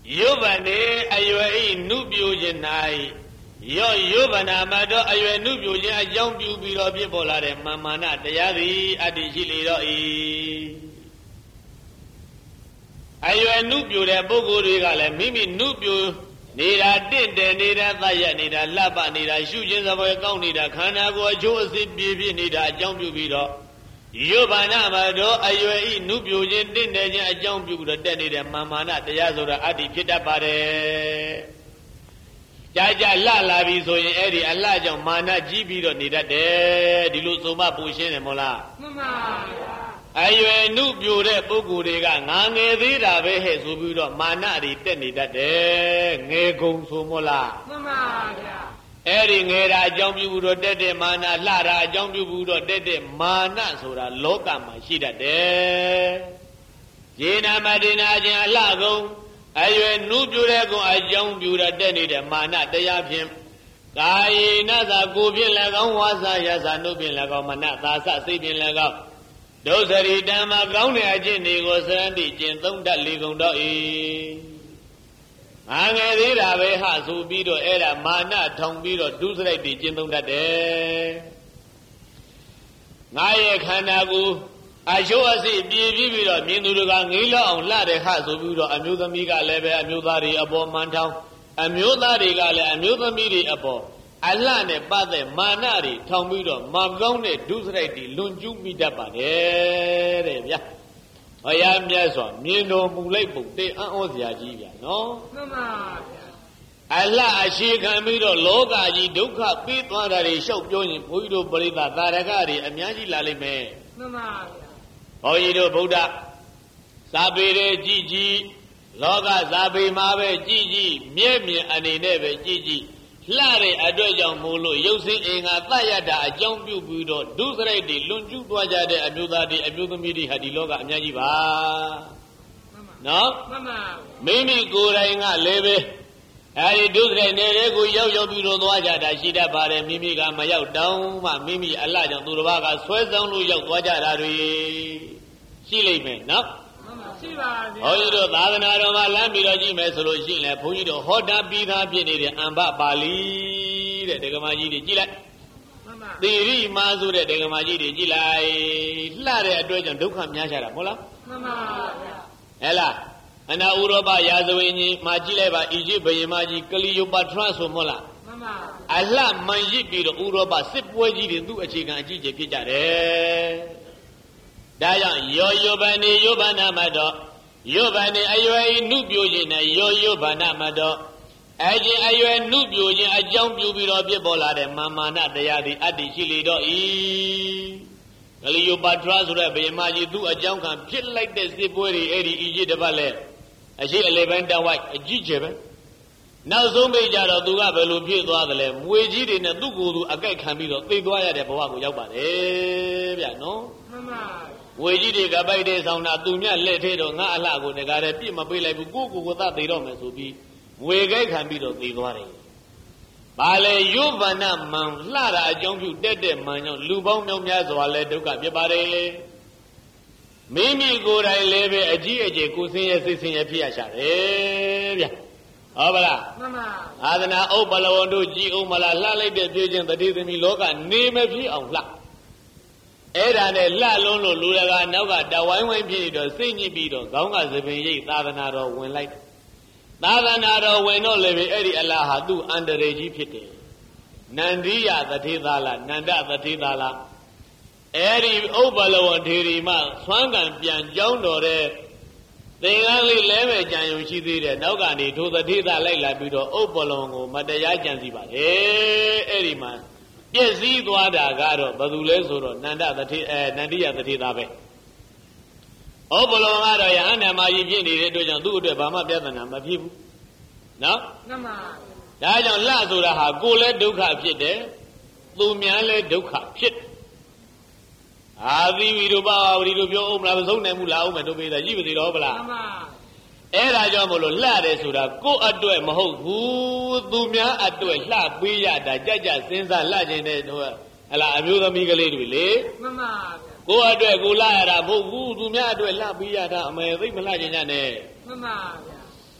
Yobane aywe nubio jenai Yobana mado aywe nubio jen a young biro bibolare mamana tayari adijilido aywe nubio de bogo regale mimi nubio nida dinde nida taya nida laba nida shujin savoy count nida khana go josi bibi nida young biro Yobana mado aywe nubio jen dinde jen a young biro denide mamana tayazora adi pitapare Jaja la biso in eri Allah jong mana jibiro nidade dilu soma pushin mola. Aywe nubio de bogu rega ngange thida be he subiro mana ri tet nidade nge gong so mola. Eri nge ra ajong pyu buro tette mana la ra ajong pyu buro tette mana soda loka ma shi datte. Jena madina jen Allah gong Aywe nubio de go a young beauty denny mana tayapim. Kai nasa gubin lagam wasa yasa nubin lagam mana tasa sibin lagam. Dosari dama ground ajini go sandi chin tung dat ligong doi. Angeri rabe hasu bido era mana tong bido dusrai di chin tung dat de. Ngaye khanagu Ashowasi biro Minduga Nila on Lade Hasuburo, Amuda Miga Leve, Amudari abo Mantau, Amudari Gale, Amudamiri abo, Alane Bade, Manari, Tomudo, Magone, Dusreti, Lunju Midapane, I am Yason, Mino Mulebu, de Aozia Giga, no? Allah Ashikamido, Loga, Duka, Pitwari, Shop Join, Puido, Boliva, Taragari, and Yaji Lalime. Oyido Buddha Sabire Gigi Loga Zabi Mabe Gigi Miemi Anebe Gigi Lare Adojang Mulu using Inga Tayada a Jong Budo Dusredi Lunju Dwajade Abudadi Abudamidi Hadiloga Anyajiba No Mimi Gurainga Lebe Ari Dusre Neregu Yo Budo Dwajada Shida Bare Mimi Gamayao down Mimi Allah Turaga Swezon Lu Dwajada Silime, no? Oyido Baganaroma Lambiroji Mesoloji, Puido, Hoda Bida Pinidi, Amba Bali, the Gamaji Gila. The Ri Mazu de Gamaji Gila, Lare Adrojan Dukam Yashara Mola. Ella, and now Uroba Yazawini, Majileva, Egypt, Yamaji, Kaliyo Patraso Mola. Allah Manjibi, Uroba, Sipwaji, do a chicken, Gigi Pitare. Daya Yobani Yobana Mado Yobani Ayue Nubujin Yobana Mado Aji Ayue Nubujin a jump you be of Bola de Mamana de Yadi Adi Chilido E. Kaliyo Patrazura Bemaji do a jump and pit like this Dipuri Eddie Iji de Valle. I see a Levanta white a Jijebe. Now so major of Duga Belupi to other lem, Wiji in a Dugu, a guy can be the big wire de Boago Yaba. Eh, no? Wejidi Gabaide sound at Dunia let it on Alago, the Garapima Pila Gugu without the Romas will be Wege can be the Vigore. Bale Yuvana Man, Lara, a young you dead man, Lubon no Yazo, let Duca Bibare. Mimi good I live a GAJ Kusin assisting a Piasha. Eh, Obala. Adana Obala do G. Omala, Lale, the Pigeon, the Disney Loga, name a few on flat. Era ne la lono lulaga naga da wine pido singi bido gonga zebin tadanaro when like tadanaro when no leve eri Allah do under reji pite Nandiya the Tidala Nanda the Tidala Eri Obalo and Tirima Swangan Pian Jondore they only leve Janushi did Nogani to the Tidala Labido Obolongo Madaya Janziba Eri man Yes, he Dwada Garo, Badulesoro, Nanda the Nandia the Tidabe. Obolongado Yana Maji do the Bama Bevanam of him. No? Dajan Lazura, Gule Duka Pite, Lumiale Duka Pit. Avi Viduba, Vidubio, Lavazone Mula, and to be the Jivity Obla. Era Jamolo Lade Sura, go at do a Maho, who Dumia at do a lap, we are the Jaja, since I legend Ala Amuda Migale, go at do a Gula, who Dumia do a lap, we are the American legend.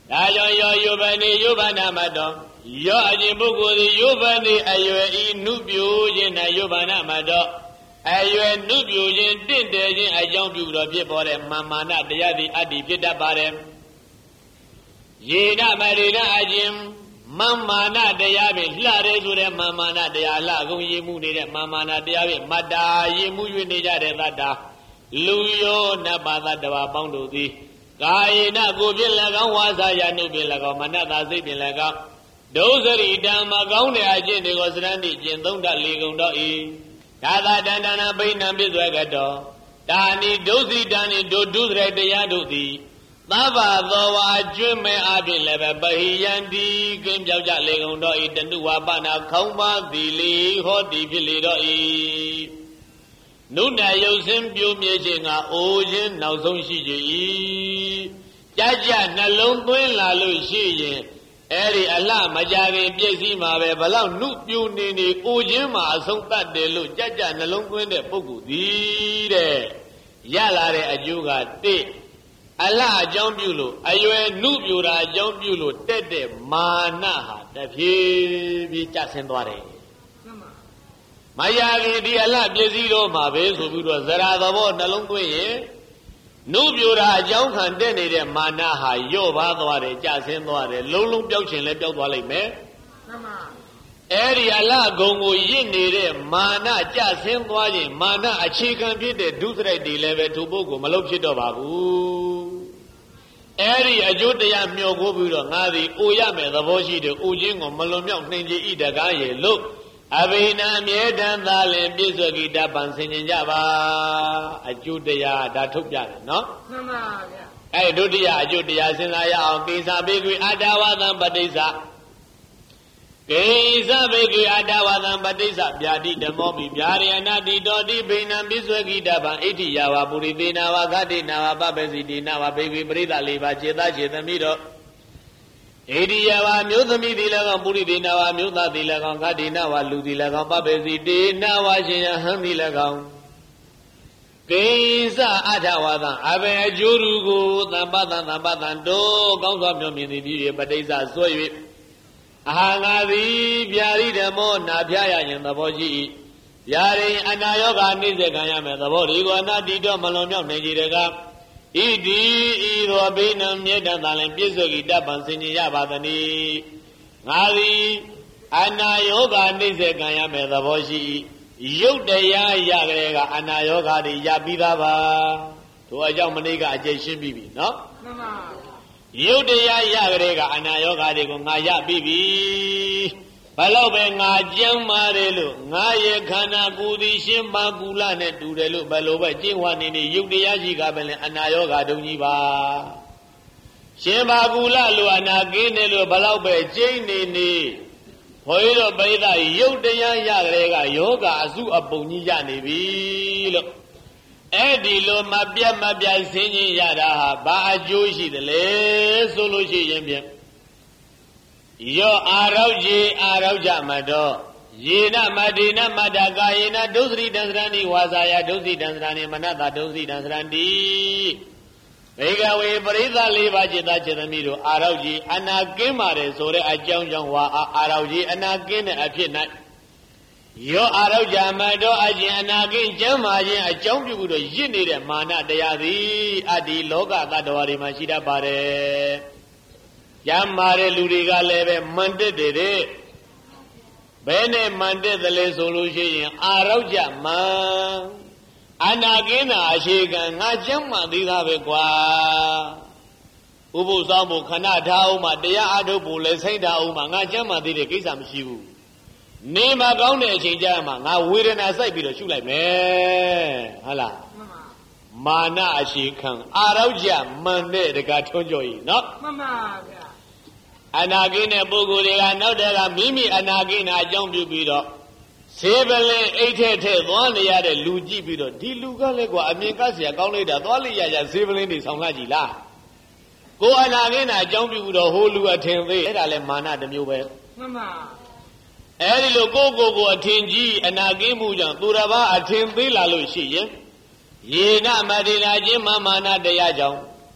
ဒါကြောင့်ယောယုဘနေယုဘနာမတော်ယောအခြင်းပုဂ္ဂိုလ်သည်ယုဘနေအရွယ်ဤနုပြိုခြင်း၌ယုဘနာမတော်အရွယ်နုပြိုခြင်းတင့်တယ်ခြင်းအကြောင်းပြုတော်ဖြစ်ပေါ်တဲ့မာနတရားသည်အတ္တိဖြစ်တတ်ပါတယ်ယေနမရိဏအခြင်းမာနတရားဖြင့်လှရဲဆိုတဲ့မာနတရားလှကုန်ရည်မှုနေတဲ့မာနတရားဖြင့်မတ္တာရည်မှု၍နေကြတဲ့သတ္တာလူယောနတ်ပါသတ္တဝါပေါင်းတို့သည်ကာယေနကိုဖြင့်၎င်းဝါစာယနှုတ်ဖြင့်၎င်းမနတ္တာစိတ်ဖြင့်၎င်းဒုစရိတံမကောင်းတဲ့အကျင့်တွေကိုစရဏတိကျင့်သုံးတတ်လေကုန်တော့၏ဒါသာတန္တနာဘိနံပြည့်စွဲကတော့တာနိဒုစိတံနိဒုဒုစရိုက်တရားတို့သည်သဗ္ဗသောဝါကျွမ်းမဲ့အပြင်လည်းပဲပဟိယံတိကင်းပြောက်ကြလေကုန်တော့၏တဏုဝါပနာခေါင်းပါသည်လေဟောတိဖြစ်လေတော့၏နုဏယုတ်စင်ပြိုမြဲခြင်းကအိုခြင်းနောက်ဆုံးရှိကြ၏ကြကြနှလုံးသွင်းလာလို့ရှိရင်အဲ့ဒီအလှမကြခင်ပြည့်စည်မှာပဲဘလောက်နုပြိုနေနေအိုခြင်းမှာအဆုံးသတ်တယ်လို့ကြကြနှလုံးသွင်းတဲ့ပုဂ္ဂိုလ်သည်တဲ့ရလာတဲ့အကျိုးကတစ်အလှအကြောင်းပြုလို့အရွယ်နုပြိုတာအကြောင်းပြုလို့တက်တဲ့မာနဟာတဖြည်းဖြည်းကျဆင်းသွားတယ်မရခင်ဒီအလှပြည့်စည်တော့မှာပဲဆိုပြီးတော့ဇရာသဘောနှလုံးသွင်းရင်နုပြိုတာအကြောင်းခံတက်နေတဲ့မာနဟာရော့ပါသွားတယ်ကျဆင်းသွားတယ်လုံးလုံးပျောက်ခြင်းလည်းပျောက်သွားလိမ့်မယ်အဲ့ဒီအလှဂုံကိုရစ်နေတဲ့မာနကျဆင်းသွားခြင်းမာနအခြေခံဖြစ်တဲ့ဒုစရိုက်တွေလည်းပဲသူပုဂ္ဂိုလ်မလုပ်ဖြစ်တော့ပါဘူးအဲ့ဒီအကျိုးတရားမျှော်ကိုပြီးတော့ငါသည်အိုရမယ်သဘောရှိတယ်အိုခြင်းကိုမလွန်မြောက်နှင်ကြည်ဤတကားရဲ့လို့အဘိနာမြဲတမ်းသာလင်ပြည့်စုံကိတပံဆင်ញင်ကြပါအကျိုးတရားဒါထုတ်ပြတယ်နော်မှန်ပါဗျာအဲ့ဒုတိယအကျိုးတရားစဉ်းစားရအောင်ကိစ္စဘေကွေအတ္တဝသံပဋိစ္စကိစ္စဘေကွေအတ္တဝသံပဋိစ္စဗျာတိဓမ္မောပိဗျာရယနာတိတောတိဘိနာပြည့်စုံကိတပံဣတိယဝပုရိသေနာဝဂတိနာဝပပ္ပစီတိနာဝဘေကွေပရိသလေးပါခြေသားခြေသမီးတော့ဣတိယဝမျိုးသမီးသည်လည်းကောင်းပုရိသေနာဝမျိုးသားသည်လည်းကောင်းဂတိနာဝလူသည်လည်းကောင်းပပ္ပစီတိနာဝရှင်ယဟံသည်လည်းကောင်းကိစ္စအထဝသံအဘယ်အကျိုးရူကိုသံပတံတို့ကောင်းစွာမျှော်မြင်သည်ပြီးပဋိစ္စဆွဲ၍အဟာငါသည်ဗျာရိဓမ္မောနာဖျားရခြင်းသဘောရှိ၏ဗျာရိအနာယောဂနှိစ္စခံရမယ်သဘောဒီကိုအနာတိတော့မလွန်မြောက်နိုင်ကြတဲ့ကဣတိဤသောဘိနံမြဲတမ်းသာလင်ပြည့်စုံ၏တပံဆင်ញင်ရပါသနည်းငါသည်အနာယောဂနှိစ္စခံရမယ်သဘောရှိ၏ရုပ်တရားရကြတဲ့ကအနာယောဂတွေရပြီးသားပါတို့အကြောင်းမနေ့ကအကျဉ်းရှင်းပြီးပြီနော်မှန်ပါရုပ်တရားရကြတဲ့ကအနာယောဂတွေကိုငါရပြီးပြီဘလို့ပဲငါကြမ်းပါတယ်လို့ငါရဲ့ခန္ဓာကိုယ်ဒီရှင်းပါကူလနဲ့တူတယ်လို့ဘလို့ပဲကျင့်ဝတ်နေနေရုပ်တရားရှိကပဲလေအနာယောဂဒုံကြီးပါရှင်းပါကူလလို့အနာကင်းတယ်လို့ဘလို့ပဲကျင့်နေနေဘုန်းကြီးတို့ပိဋကရုပ်တရားရကြတဲ့ကယောဂအစုအပုံကြီးရနေပြီလို့အဲ့ဒီလိုမပြတ်ဆင်းခြင်းရတာဟာဘာအကျိုးရှိသလဲဆိုလို့ရှိရင်ဖြင့်ယောအာရောက်ကြမတော့ယေနမတေနမတ္တကာယေနဒုစရိတံသရဏိဝါစာယဒုစိတံသရဏိမနတဒုစိတံသရဏိဘေကဝေပရိသလေးပါးจิตသားจิตသမီးတို့အာရောက်ကြီးအနာကင်းပါတယ်ဆိုတဲ့အကြောင်းကြောင့်ဝါအာရောက်ကြီးအနာကင်းတဲ့အဖြစ်၌ယောအာရောက်ကြမတော့အကျင်အနာကင်းကျမ်းမာခြင်းအကြောင်းပြုပြီးတော့ရစ်နေတဲ့မာနတရားသည်အတ္တိလောကသတ္တဝါတွေမှာရှိတတ်ပါတယ်ကျမ်းမာတဲ့လူတွေကလည်းပဲမန်တက်တယ်ဘယ်နဲ့မန်တက်တယ်လဲဆိုလို့ရှိရင်အာရောက်ကြမအနာကင်းတာအခြေခံငါကျမ်းမာသေးတာပဲကွာဥပုသ်ဆောင်ဖို့ခဏထားအောင်မှတရားအထုတ်ဖို့လည်းစိတ်ထားအောင်မှငါကျမ်းမာသေးတဲ့ကိစ္စမရှိဘူးနေမကောင်းတဲ့အချိန်ကျမှငါဝေဒနာစိုက်ပြီးတော့ရှုလိုက်မယ်ဟုတ်လားမာနအခြေခံအာရောက်ကြမန်တဲ့တကားထွန်းကြော်ကြီးနော်မှန်ပါဗျာအနာကင်းတဲ့ပုဂ္ဂိုလ်တွေကနောက်တည်းကမိမိအနာကင်းတာအကြောင်းပြုပြီးတော့ဆေးပလင်အိတ်ထဲသွားနေရတဲ့လူကြည့်ပြီးတော့ဒီလူကလည်းကွာအမြင်ကစရာကောင်းလိုက်တာသွားလိုက်ရဆေးပလင်တွေဆောင်လာကြည်လားကိုအနာကင်းတာအကြောင်းပြုပြီးတော့ဟိုလူအထင်သေးအဲ့ဒါလည်းမာနတစ်မျိုးပဲမှန်ပါအဲ့ဒီလိုကိုအထင်ကြီးအနာကင်းမှုကြောင့်သူတစ်ပါးအထင်သေးလာလို့ရှိရင်ယေနမတေနာခြင်းမာနတရားကြောင့်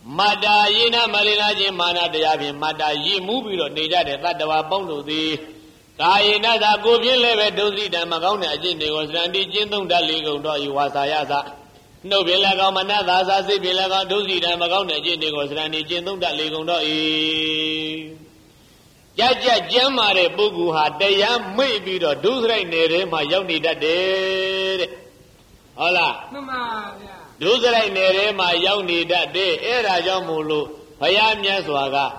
Mata yina marina je mana deyabi mata yi mubiro neja de tatawa pondo di Kayina da gobin leve dosi da magaune ajin de was randi jindung da ligo do iwasa yasa No bilaga manada sasi bilaga dosi da magaune ajin de was randi jindung da ligo do i Jaja jamare bugu ha deya mui biro dusrai nere ma yauni da de Hola Dusrai nere ma yauni da de era jamulu Haya myaswaga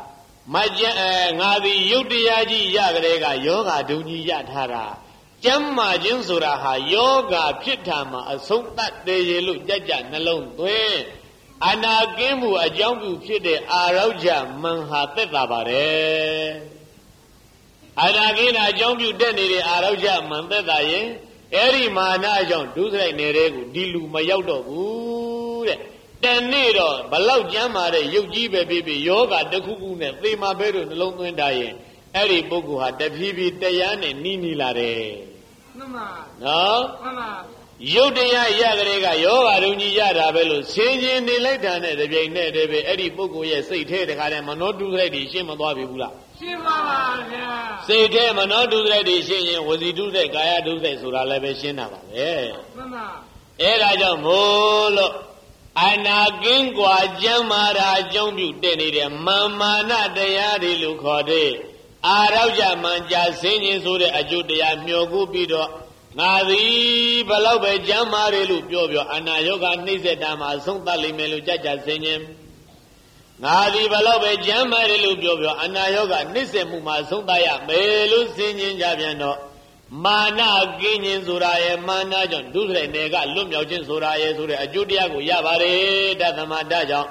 Ngadi Yudiyaji Yagrega Yoga Duji Yatara Jamma Jinsuraha Yoga Pitama a Sumta de Yelu Jaja Nalon Twe Anagimu a Jambu Pide Arauja Manhatabare Anagina Jambu Denny Arauja Mandadaye Eri Mana John Dusra Neregu Dilu Mayodo Tenero, Balau Jamare, Yuji baby, Yoga, the Kukune, Thema Beru, the Long Daye, Eri Boguha, the Vivi, Dayane, Nini Lare. No? Yodaya Yagrega, Yoga, Runi Yada Bello, Singing the Letane, the Jane, Eri Bogu, yes, say, take the Kadama, not do ready, Shima Bula. Say, Dama, not do ready, Shane, was he do the Gaya do the Suralevation? Eh? Era Jamolo. Anagin gwa jamara jombu denire mamana dayari lukhode arauja manja sinyin so de aju daya myogu pi do ngadi balau be jamare lu pyo pyo anayoga nise da ma asong tat lai me lu jaja sinyin ngadi balau be jamare lu pyo pyo anayoga nise mu ma asong tat ya me lu sinyin ja pyan do Mana Ginin Suraye, Mana John, Dusre Nega, Lumyochin Suraye, Sura, Judiago, Yabare, Datamadaja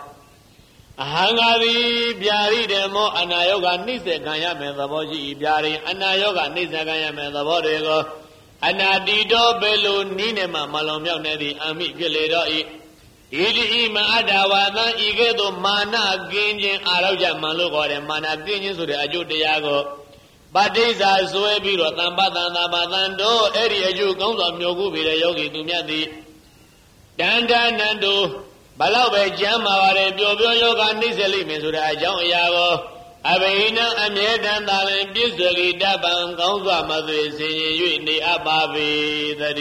Hangari, Biari demo, Anayoga, Nise Gayam and the Boji, Biari, Anayoga, Nise Gayam and the Bodego, Anadido Belu, Ninema, Malomio Nedi, Ami Gilero, Idi Maadawa, Igedo, Mana Ginin, Araja Malugo, and Mana Ginin Sura, Judiago. Badisa Suebiro, Tambatan, Badando, Eri Aju, Gons of Yogu, Yogi, Dumiadi, Danda Nando, Balawe Jama, Bio Yoga, Niseli, Misura, John Yago, Avena, Amedan, and Bisoli, Daban, Gons of Mother, saying you in the Abavi, the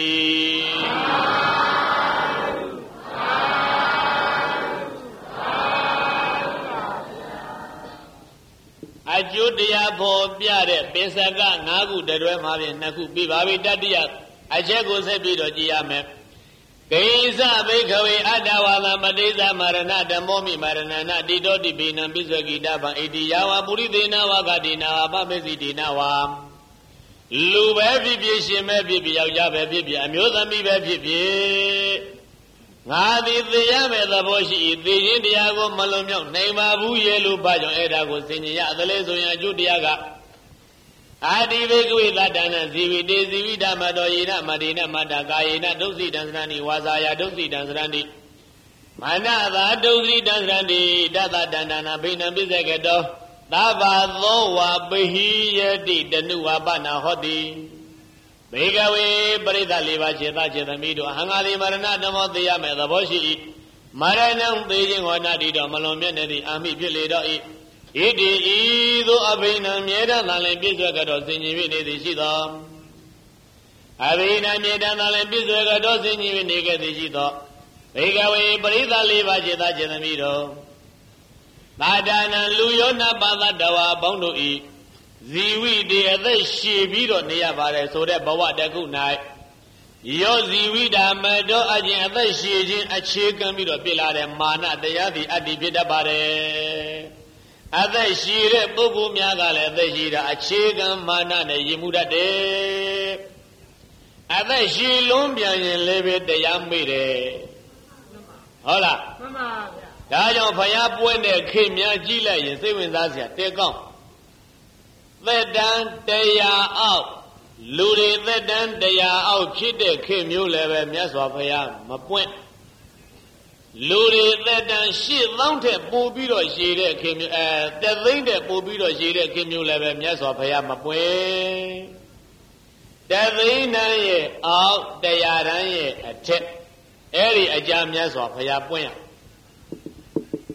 Ajudia for Biare, Besaga, Nagu, the Remavi, Naku, Bibavi, Dadia, Ajego Sebido, Giame. Gaisa, Bakeaway, Adawala, Madeza, Marana, the Momi, Marana, Dido, Dibina, Bizagi, Daba, Idiawa, Buridina, Wagadina, Babezidinawa. Lube, Bibi, Shime, Bibi, Yabe, Bibi, Amusa, Bibi, Ngadi the Yame, the Boshi, the Indiago, Malomio, Neimabu, Yelu, Bajo, Edago, Sinia, the Lesoya, Judiaga. Adi Vegu, Ladana, Zivi, Zivida, Madoina, Madina, Madagaina, Dosi Dansrani, Wazaya, Dosi Dansrani. Manava, Dosi Dansrani, Dada Danana, Bina Bizagado, Dava, Loa, Behia, the Nua Bana Hodi. Begawe, Brida Liva, Cheta, Chetamido, Hangadi Marana, Damo, the Yame, the Boshi, Marana, Beijing, or Nadido, Malomia, Ami, Piledo, Idi, Ido, Abina, Mieda, Nalan, Bizagado, Sinivi, the Shida. Abina, Mieda, Nalan, Bizagado, Sinivi, the Shida. Begawe, Brida Liva, Cheta, Chetamido. Badana, Luyona, Bada, Dawa, Bondo, Ziwi de other Shibido Niabare, so that Bawa Dagu night. Yo Ziwi da Mado Ajin, other Shijin, a chicken bit of Pillar and Mana, the Yadi Adibida Bare. Other Shire, Bubu Miagale, the Jira, a chicken, Mana, the Yimuda de. Other Shilumbia and Levit, the Yambide. Hola. Dajon Payap when they came near Gila in 7 Asia, take on. Vedan they are out. Luri Vedan they are out. Kid came you level, Miaswapaya, my point. Luri Vedan she mounted Bobido, she came the thing that Bobido, she came you level, Miaswapaya, my point. The thing out, they are a tip. Eri a jam Miaswapaya point.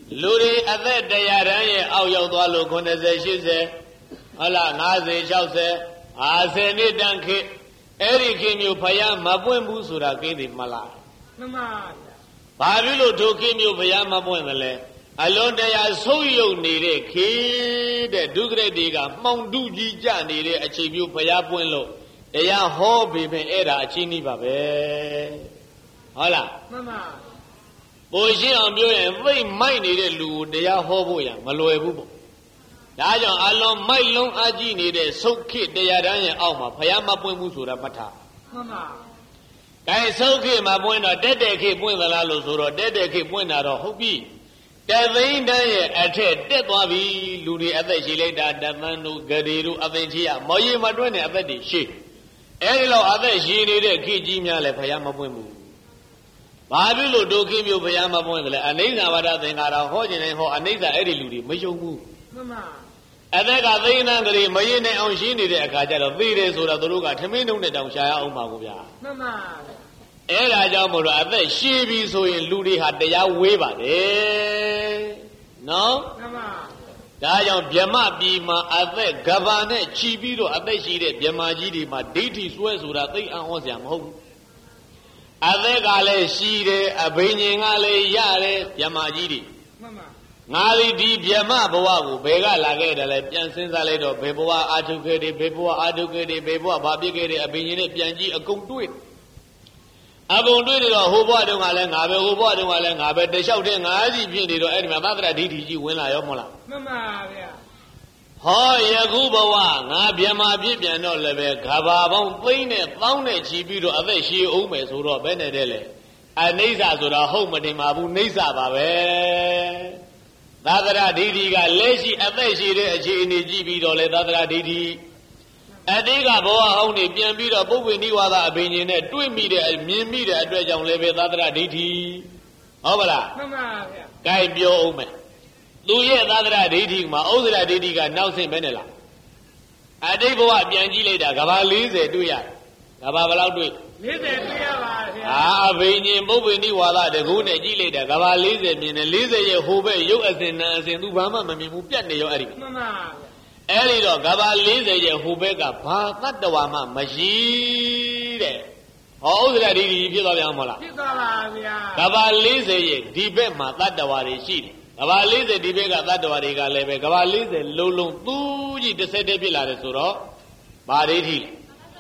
Luri Athe Dayaran, Auyawalo Conversation, Allah Nazi Chause, Aseni Danke, Eric you Paya, Mabuen Busura, Kedi Mala. Babilu to Kim you Paya Mabuemele. Alone they are so you need a kid, Dugre Diga, Mount Duji Jani, achieve you Paya Puenlo. They are hobby, Era, Chini Babe. Hola. Mamma. Boy, I'm doing very minded, Lu, they are Hoboya, Maloebu. Dajan alone, my long Aji needed so kid, they are done Alma, Payama Puemusura Pata. Mamma. I so came my point, a dead cake when the Lalos or a dead cake when I don't hope be. There ain't done at dead Bobby, Ludi, other she laid that Manu, Gadiru, Aventia, Moye Madonna, other she. Any law other she needed Kijimia, Payama Puemu. Babilu do give you Payama Puemble, and these are what I think are holding and ho, and these are Eddie Ludi, Majomu. And then I think that Mayene on she needed a Kajal of 3 days or a Duruga, Tamino, the Downshire, Omaguya. Ella Jamura, I think she be so in Ludi had the Yaweva, eh? No? Dayan Biama Bima, I think Gavane, Chibiro, I think she did Biamajidi, my deity swears would I think I was young home. I think Ale Shide, a Benin Ale Yare, Biamajidi. Nali di Biama Boabu, Bega Lageda, Piansin Saledo, Beboa, Aducate, Beboa, Babigate, a Benin, Pianji, a come to it. I won't do it who bought him Alan, who bought him Alan, but they shouting, I did it, and my mother did you when I am. Ho Yaguba, Nabiama Bibiano Leve, Gababon, Plain, found a chibito, other she omes who are Benedele. And Neza to the home of the Mabu Neza Babe. Dadra Didi got lazy, and they see in the Gibito, Dadra Didi. And they got Boa only, Biambita, Bowi Niwada, Benin, 2 meter, meter address on Leve, Dadra Didi. Obala, Guy Bio Omen. Luye Dadra Didi, my older Didi got now same Benela. And they go up Bianji later, Gavalize, do ya? Gavalau do it. Ah, Benin, Bowi Niwada, the Gune Gileda, Gavalize, Min, Lize, Hube, you as in Nubama, Mamimu Piano, Eric. Elido, Gavalize, Hubega, not the Wama, Majide. All the Didi, Pilamola. Gavalize, Dibema, that the Wari. Gavalize, Dibega, that the Wariga Leve, Gavalize, Lulu, Tuji, the Sede Pilare Suro, Baridi.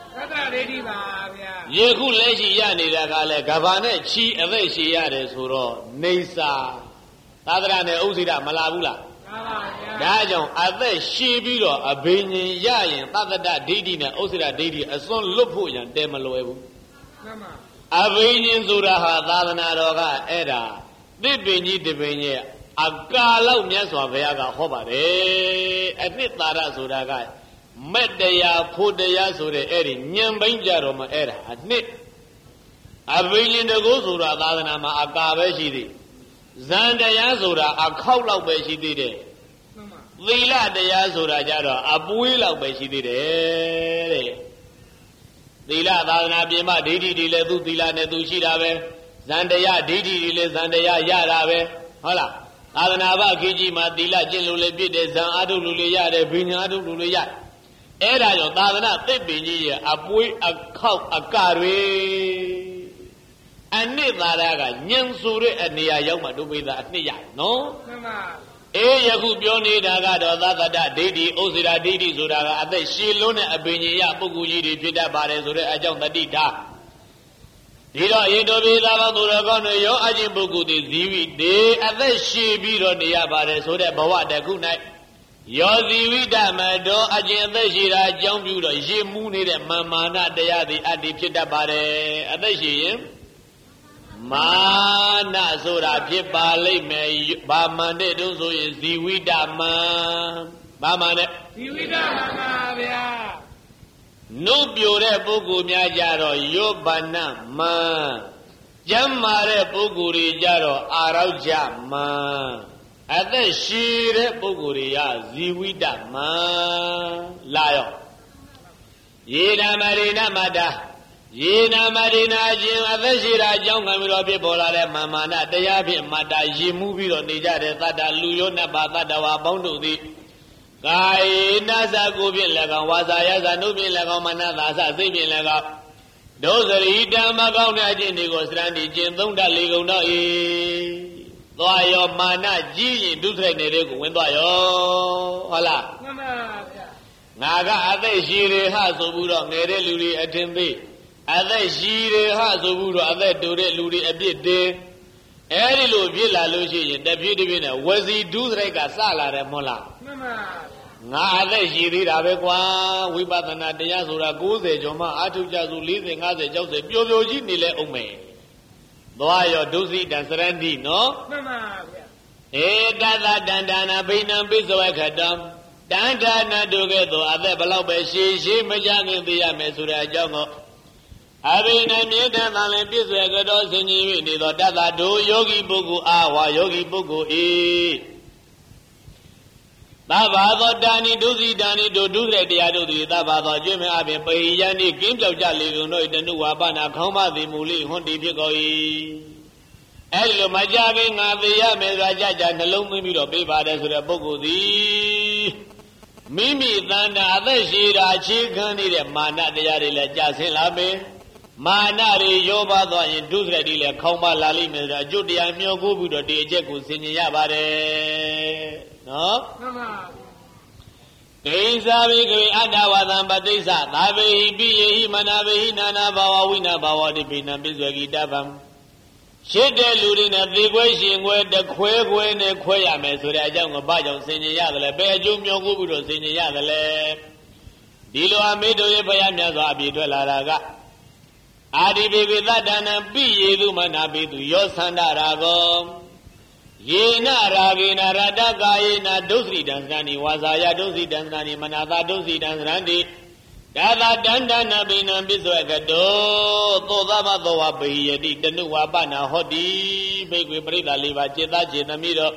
Yeku Leshi Yani, Gale, Gavane, Chi, Aveshi Yade Suro, Nesa, Tadrane, Uzida, Malabula. Dajon, I bet she be a Benin Yayan, Tata Didi, Osira Didi, a son Lupu and Demalo. A Benin Zuraha, Tadana Era, they Beni de Benya, a Gala Miaswa Veaga Hobare, a Nitara Zuraga, Medea, Pudea Sure Eri, Nyam Benjaroma Era, a Nit. A Benin de Gozura, Tadanama, a Gaveshidi. Zanda Yazura, a Kaula Beshi did it. Vila de Yazura Jara, a Buila Beshi did it. Dila Dana Bima, Didi, Diledu, Dila Nedushirabe, Zandaya, Didi, Zandaya, Yarabe, Hola, Adanava, Kijima, Dila, Jelule Bide, Zan Aduluya, Binadu Luya. Era, Dana, Tebini, a Bui, a cow, a carry. And Nidaraga, Nyansure and Nia Yoma do with that Nia, no? Eh, Yakubioni, Nagada, Dada, Didi, Ozira, Didi, Zura, and the Shiluna, Abinia, Buguji, Pita Bares, or Ajam the Dita. Dida, Indovida, Duragon, Yo, Ajim Bugudi, Zivi, De, and the Shibiro, Nia Bares, or the Bawa, the good night. Yo, Zivida, Mado, Ajim the Shira, Jambuda, Jimuni, Mamana, the Adi Pita Bare, and the Shim. Mana Zora Pipale may Bamande do so is the Widama Bamane Widama No Bure Bugu Miajaro Yobana Ma Jamare Buguri Jaro Arauja Ma at the Shire Buguria Ziwidama Layo Yena Marina Mada ယေနာမရိနာခြင်းအသက်ရှိတာအကြောင်းခံပြီးတော့ဖြစ်ပေါ်လာတဲ့မာနတရားဖြင့်မတ္တရည်မှုပြီးတော့နေကြတဲ့သတ္တလူရောနတ်ပါသတ္တဝါပေါင်းတို့သည်ကာယေနာစကိုဖြင့်၎င်းဝါစာယသနုဖြင့်၎င်းမနသာစစိတ်ဖြင့်၎င်းဒုစရိတံမကောင်းတဲ့အခြင်းတွေကိုစရဏိကျင့်သုံးတတ်လေကုန်တော့၏သွားရောမာနကြီးရင်ဒုစရိုက်နေတဲ့ကိုဝင်သွားရောဟုတ်လားမှန်ပါဗျာငါကအသက်ရှိရဟဆိုပြီးတော့ငယ်တဲ့လူတွေအထင်သေးအသက်ရှိရဟဆိုပြီးတော့အသက်တူတဲ့လူတွေအပြစ်တင်အဲဒီလိုဖြစ်လာလို့ရှိရင်တပြည့်တပြည့်နဲ့ဝစီဒုစရိုက်ကစလာတယ်မဟုတ်လားမှန်ပါငါအသက်ရှိသေးတာပဲကွာဝိပဿနာတရားဆိုတာ90ကျော်မှအာထုကြစု40 50 60ပျော်ပျော်ကြီးနေလဲအောင်မယ်သွားရောဒုစိတံစရဏိနော်မှန်ပါဗျာဧတသတန္တနာဘိနံပိစဝခတံတန္ဌာနာတို့ကဲ့သို့အသက်ဘလောက်ပဲရှည်ရှည်မကြခင်သိရမယ်ဆိုတဲ့အကြောင်းကိုအဘိနံမြေတံသံလည်းပြည့်စွဲကြတော်ဆင်ခြင်၍နေသောတသတို့ယောဂီပုဂ္ဂိုလ်အားဝါယောဂီပုဂ္ဂိုလ်၏သဗ္ဗသောတာနိဒုစိတာနိတို့ဒုစရိုက်တရားတို့သည်သဗ္ဗသောအကျွင့်မဲ့အပြင်ပိယံနိကင်းပြောက်ကြလေကုန်တို့တဏှုဝါပနာခေါင်းမသည်မူလိဟွန်တီဖြစ်ကုန်၏အဲဒီလိုမကြခင်ငါသိရမယ်ဆိုတာကြနှလုံးသွင်းပြီးတော့ပြေးပါတယ်ဆိုတဲ့ပုဂ္ဂိုလ်သည်မိမိတန်တာအသက်ရှိတာအခြေခံနေတဲ့မာနတရားတွေလည်းကြဆင်းလာမယ်မာနတွေရောပါသွားရင်ဒုစရိုက်တွေလည်းခေါင်းပါလာလိမ့်မယ်ဆိုတော့အကျွတ်တရားမျှော်ကိုပြီးတော့ဒီအချက်ကိုဆင်ခြင်ရပါတယ်နော်မှန်ပါဂိဉ္စာဘိကဝေအတ္တဝါသံပတိစ္ဆသာဝေဟိပိယေဟိမနာဝေဟိနာနာဘာဝဝိနာဘာဝတိပိဏံပိစွေကိတဗံရှစ်တဲ့လူတွေနဲ့သေခွဲရှင်ခွဲတခွဲခွဲနဲ့ခွဲရမယ်ဆိုတဲ့အကြောင်းကိုဘာကြောင့်ဆင်ခြင်ရတယ်လဲဘယ်အကျိုးမျှော်ကိုပြီးတော့ဆင်ခြင်ရတယ်လဲဒီလိုအမေတို့ရဲ့ဘုရားမြတ်စွာအပြည့်ထွက်လာတာကအာဒီဘေဝေသတ္တနာပိယေသူမနာပိသူယောသန္တရာကောယေနရာဂေနရတကာယေနဒုစရိတံသန္တိဝါစာယဒုစရိတံသန္တိမနာသာဒုစရိတံသန္တိဒါသာတန္တနာပိဏံပိစွေကတောသောသမသောဝပိယတိတနုဝါပနာဟောတိဘိက္ခွေပရိသလေးပါจิตသားจิตသမီးတော့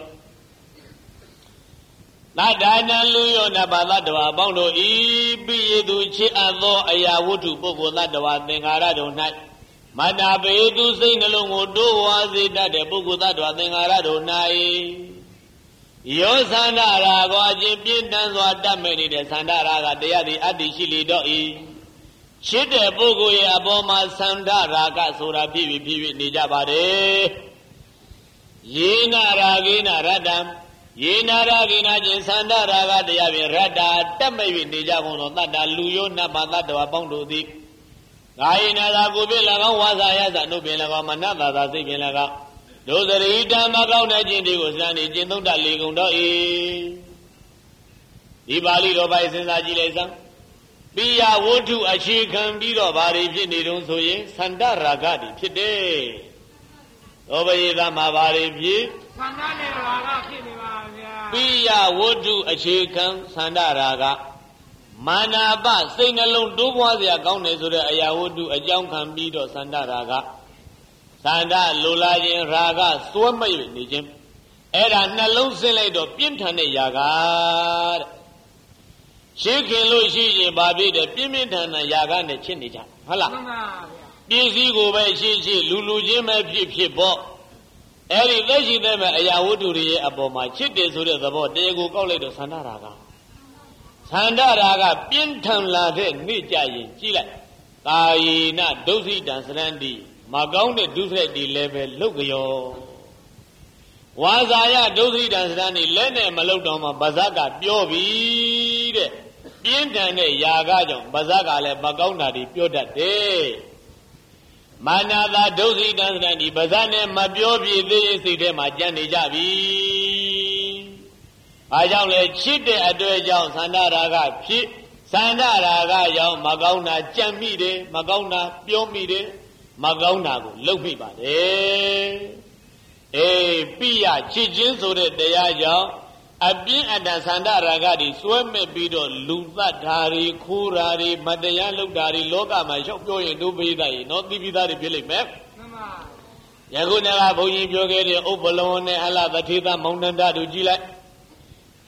သတ္တနာလူယောနဘာသတ္တဝါအပေါင်းတို့ဤပိယေသူချစ်အပ်သောအရာဝတ္ထုပုဂ္ဂိုလ်သတ္တဝါသင်္ခါရတို့၌မတ္တပေသူစိတ်နှလုံးကိုတိုးဝါစေတတ်တဲ့ပုဂ္ဂိုလ်သတ္တဝါသင်္ခါရတို့၌ယောသန္တာရာကိုအချင်းပြင်းထန်စွာတတ်မဲ့နေတဲ့သန္တာရာကတရားသည်အတ္တိရှိလေတော့၏ချစ်တဲ့ပုဂ္ဂိုလ်ရဲ့အပေါ်မှာသန္တာရာကဆိုတာဖြစ်ဖြစ်နေကြပါတယ်ယေနရာဂေနရတ္တံယေနရာဂေနချင်းသန္တာရာကတရားဖြင့်ရတ္တာတတ်မဲ့၍နေကြကုန်သောတတ္တလူယောနတ်ပါသတ္တဝါပေါင်းတို့သည်ကာယနာသာကိုဖြင့်၎င်းဝါစာယသနုဖြင့်၎င်းမနသာသာစိတ်ဖြင့်၎င်းဒုစရိတံမကောင်းတဲ့ခြင်းတွေကိုစံနေကျင့်သုံးတတ်လေကုန်တော့၏ဒီပါဠိတော်ပိုင်းစဉ်းစားကြည့်လိုက်စမ်းပိယဝတ္ထုအခြေခံပြီးတော့ဘာတွေဖြစ်နေတုံးဆိုရင်သန္တရာဂတွေဖြစ်တယ်သောဘယေသမှာဘာတွေဖြစ်သန္တနဲ့ရာဂဖြစ်နေပါဗျာပိယဝတ္ထုအခြေခံသန္တရာဂမာနာပစိတ်နှလုံးတိုးပွားစရာကောင်းတယ်ဆိုတဲ့အရာဝတ္ထုအကြောင်းခံပြီးတော့သန္တရာဂသန္တလိုလားခြင်းရာဂစွဲမဲ့နေခြင်းအဲ့ဒါနှလုံးဆင်းလိုက်တော့ပြင်းထန်တဲ့ຢာကတဲ့ရှိခင်လို့ရှိရင်ဘာဖြစ်တယ်ပြင်းပြင်းထန်ထန်ຢာကနဲ့ချစ်နေကြဟုတ်လားမှန်ပါဗျာပစ္စည်းကိုပဲရှိလူချင်းပဲဖြစ်ပေါ့အဲ့ဒီသက်ရှိတဲ့မဲ့အရာဝတ္ထုတွေရဲ့အပေါ်မှာချစ်တယ်ဆိုတဲ့သဘောတရားကိုကောက်လိုက်တော့သန္တရာဂသန္တရာဂပြင်းထန်လာတဲ့နေ့ကြရင်ကြည့်လိုက်ကာယေနဒုစိတံသရဏတိမကောင်းတဲ့ဒုစရိုက်တွေလည်းပဲလုတ်ကြောဝါစာယဒုစိတံသရဏတိလက်နဲ့မလုတ်တော့မှဗဇက်ကပြောပြီတဲ့ပြင်းထန်တဲ့ຢာကကြောင့်ဗဇက်ကလည်းမကောင်းတာတွေပြောတတ်တယ်မာနသာဒုစိတံသရဏတိဗဇက်နဲ့မပြောပြသေးရင်စိတ်ထဲမှာကြံ့နေကြပြီဘာကြောင့်လဲချစ်တဲ့အတွေ့အကြောင်းသန္တာရာဂဖြစ်သန္တာရာဂကြောင့်မကောင်းတာကြံ့မိတယ်မကောင်းတာပြောမိတယ်မကောင်းတာကိုလုပ်မိပါတယ်ပိယချစ်ခြင်းဆိုတဲ့တရားကြောင့်အပြင်းအထန်သန္တာရာဂတွေစွဲမဲ့ပြီးတော့လူသတ်ဓာရီခိုးဓာရီမတရားလုပ်ဓာရီလောကမှာရောက်ပြောရင်တို့ပိသရေနော်တိပိသားတွေဖြစ်လိမ့်မယ်မှန်ပါယခုနကဘုန်းကြီးပြောခဲ့တဲ့ဥပ္ပလောနဲ့ဟလသထေသမောင်နန္ဒတို့ကြည့်လိုက်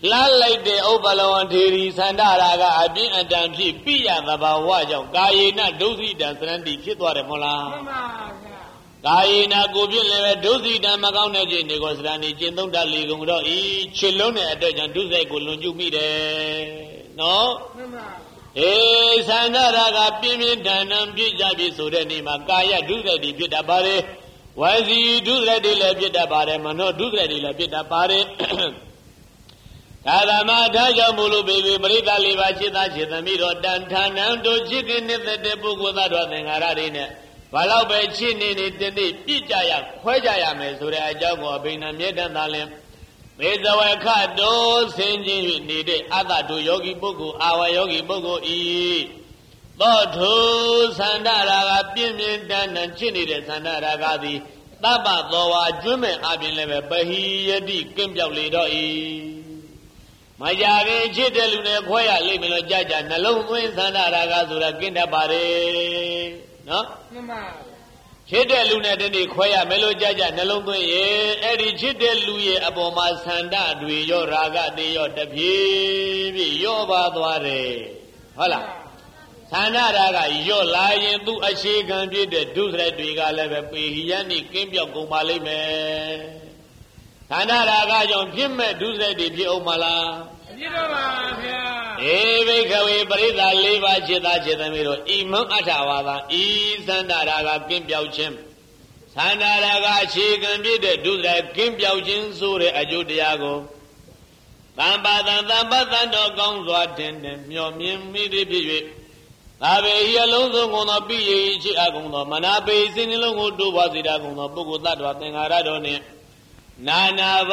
La like the Obalon Terry Sandara, a bin and damn sheep, Pia, the Bawajo, Gayena, Dozy, and Sandy, Kitwa Mola. Gayena, Gobin, Dozy, and Magana, Negosrani, Jindonda, Ligumdo, Chilone, and Duze, Gulunju meet. No? Eh, Sandara, Pimi, Danam, Pijabi, Sudani, Magaya, Duze, the Pitabare. Why he do that? He left it about him, and not do that. He left it about it. Adamada Jamulu baby, Brita Livachita, Chitamiro, Dantanam, do chicken in the book without nothing. Aradina. Valabe chin in it, then the Pichaya, Quajaya, Mesura, Jago, Bina, Medan, Mesa Kado, Sinji, needed other to Yogi Bogu, our Yogi Bogu E. Lord, who Sandara, Pimin, Dan, and Chini, Sandaragadi, Taba, though I dream it, I've been never, but he did Kimbia Lido E. My Jari, Chitaluna, Quaya, Limino Jaja, Nalum, Sandaraga, Kinda Bare. No? Chitaluna, Denny, Quaya, Melo Jaja, Nalum, Eddie Chitaluye, Aboma Sanda, do your raga, de your Tapi, your Badware. Hola. Sanaraga, your lion do a shake and did the Duzra Diga level, Piani, Kimbia Gumalime. Sanaraga, John Pimme, Duzra di Piomala. Eve, Brida, Leva, Jeda, Jedamiro, Imam Atawada, E. Sanaraga, Kimbia Chim. Sanaraga, shake and did the Duzra, Kimbia Jin Sure, Ajudiago. Tamba, no guns or attendant, your mimi. Abe alone on a be Chiagono, Manabe, Sinilongo, do was it Agono, Bogota, Aradone. Nana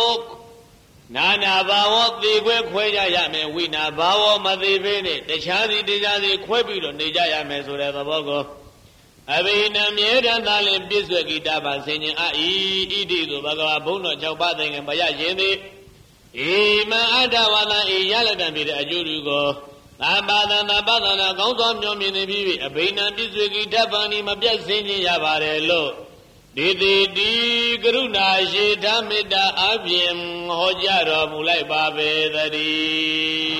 Bao, the Quayame, we Nabao, Madivene, the Chadi, the Quabito, Nijaya Mesura, the Bogo. Abe Namir and Dalim Biswagita, singing Edi, Bagabono, Chaubating, and Bayajini. Ema Adawana, Yalagamid, Ajurugo. Abadana, goes on your mini, a Bina Biswiki, Tapani, Mabia singing Yavarelo. Didi Gruna, Shetamida, Abim, Hojaro, Mulai Babe, the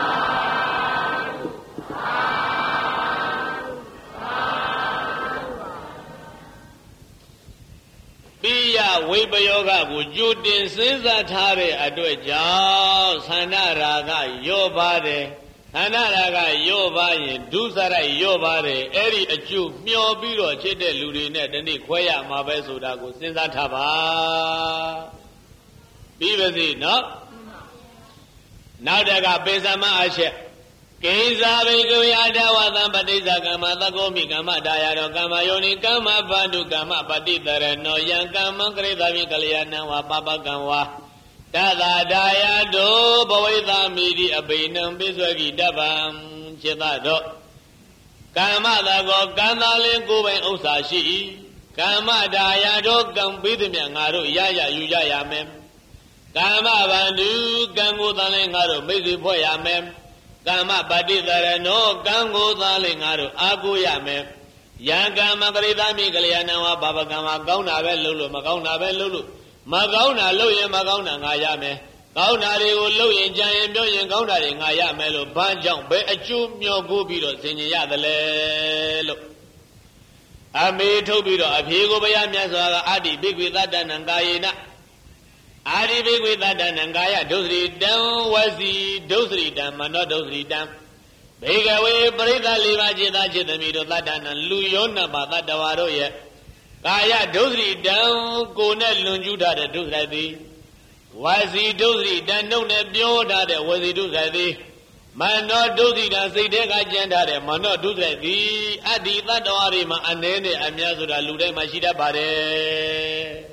Pia, Weber Yoga, would you din since that Hare, I do a job, Sanaraga, your body. Anaraga Yova, Dusara Yovare, Eri a Jew, Mio Biro, Chede Ludinet, and the Quaya Mabesudago, since that Hava. Bivasi, no? Now they got Besama Ashe. Keza Vegoyada, Badisa Gama, Tagomi Gama, Diado Gama, Yoni Gama, Bandu Gama, Badita, no young Gama, Greta Mikaliana, Papa Gawa. Dada Daya do Boyda Midi Abinum Biswagi Dabam Chedado Kama Dago Gandalin Guben Osashi Kama Daya do Gambidimiangaru Yaya Yujaya Mem Kama Bandu Gango Dalingaru Misi Poya Mem Kama Badidare no Gango Dalingaru Aguya Mem Yanga Magrida Migaliana Baba Gama Gauna Lulu Magauna Lulu Magauna Loya Magauna Ngayame, Gauna Loyan Giant Million Gauna Ngayamelo, Banjang, Bay a Jum Yogubido, Senya the Lelo. I made Tobido, a Pigo Bayamaza, Adi big with that and Gayana. Adi big with that and Gaya, Dosri down was the Dosri dam, and not Dosri dam. Big away, Brita Liva Jeda Jedamido, that and Luyona, but that Davaro yet. Kaya Dosri down, go net Lunjuda, the Dosri. Was he Dosri, then no net beyond that, was he Dosri? Man not Dosri, and say they got gender, man not Dosri. Adi that Arima and then Amiazuda Lude Mashida Bade.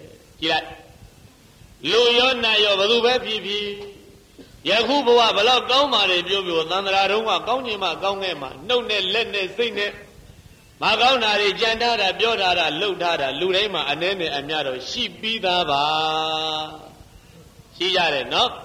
Luyona, your Pipi. Yakubu, Bala Goma, Bibu, Nandaruma, Gaunima, Gaunema, no net, let net, sing it. Magauna, Jandara, Biodara, Ludara, Lurema, and then Amiado, she be the ba. She got it, no?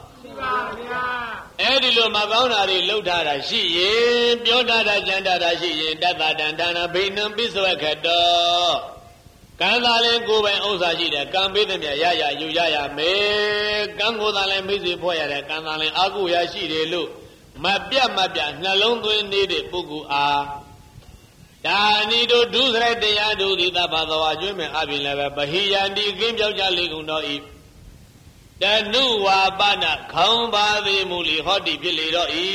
Edilo Magauna, Ludara, she, Biodara, Jandara, she, Dada, Dandana, Binam, Biswakato. ကံသာလည်းကိုယ်ပိုင်ဥစ္စာရှိတယ်ကံပေးတဲ့မြတ်ရရယူရရမယ်ကံကိုယ်သာလည်းမိစေဖွဲ့ရတယ်ကံသာလည်းအာဟုရရှိတယ်လို့မပြတ်နှလုံးသွင်းနေတဲ့ပုဂ္ဂိုလ်အားဒါနီတို့ဒုစရိုက်တရားတို့သည်သဗ္ဗသောအကျွမ်းမဲ့အပြင်လည်းပဲဗဟိယန္တိကင်းပြောက်ကြလေကုန်တော်ဤတနုဝါပနခေါင်းပါသေးမူလီဟောတိဖြစ်လေတော့ဤ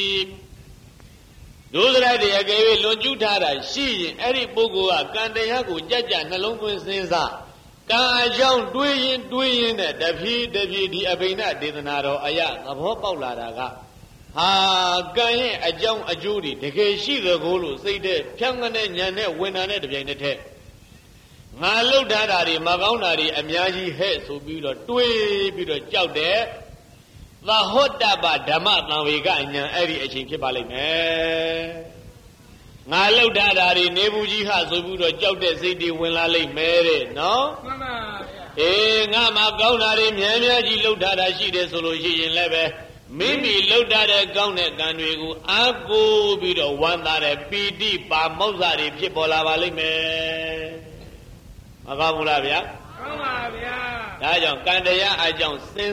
ဒုစရိုက်တရားကဲလွန်ကျူးထားတာရှိရင်အဲ့ဒီပုဂ္ဂိုလ်ကကံတရားကိုကြကြနှလုံးသွင်းစဉ်းစားကံအကြောင်းတွေးရင်နဲ့တဖြည်းဒီအဘိဓဒေသနာတော်အယသဘောပေါက်လာတာကဟာကံရဲ့အကြောင်းအကျိုးတွေတကယ်ရှိသကိုလို့စိတ်တဲ့ဖြောင်းတဲ့ညံတဲ့ဝင်တာနဲ့တပြိုင်တည်းငါလှုပ်ထားတာတွေမကောင်းတာတွေအများကြီးဟဲ့ဆိုပြီးတော့တွေးပြီးတော့ကြောက်တဲ့သဟောတ္တပဓမ္မသံဝေကဉာဏ်အဲ့ဒီအချိန်ဖြစ်ပါလိမ့်မယ်ငါလှုပ်ထားတာတွေနေဘူးကြီးဟဆိုပြီးတော့ကြောက်တဲ့စိတ်တွေဝင်လာလိမ့်မယ်တဲ့နော်မှန်ပါဗျာငါမှကောင်းတာတွေများကြီးလှုပ်ထားတာရှိတယ်ဆိုလို့ရှိရင်လည်းပဲမိမိလှုပ်ထားတဲ့ကောင်းတဲ့ကံတွေကိုအားကိုးပြီးတော့ဝမ်းသာတဲ့ပီတိပါမောက္ခတွေဖြစ်ပေါ်လာပါလိမ့်မယ်မကောင်းဘူးလားဗျာကောင်းပါဗျာဒါကြောင့်ကံတရားအကြောင်းစဉ်း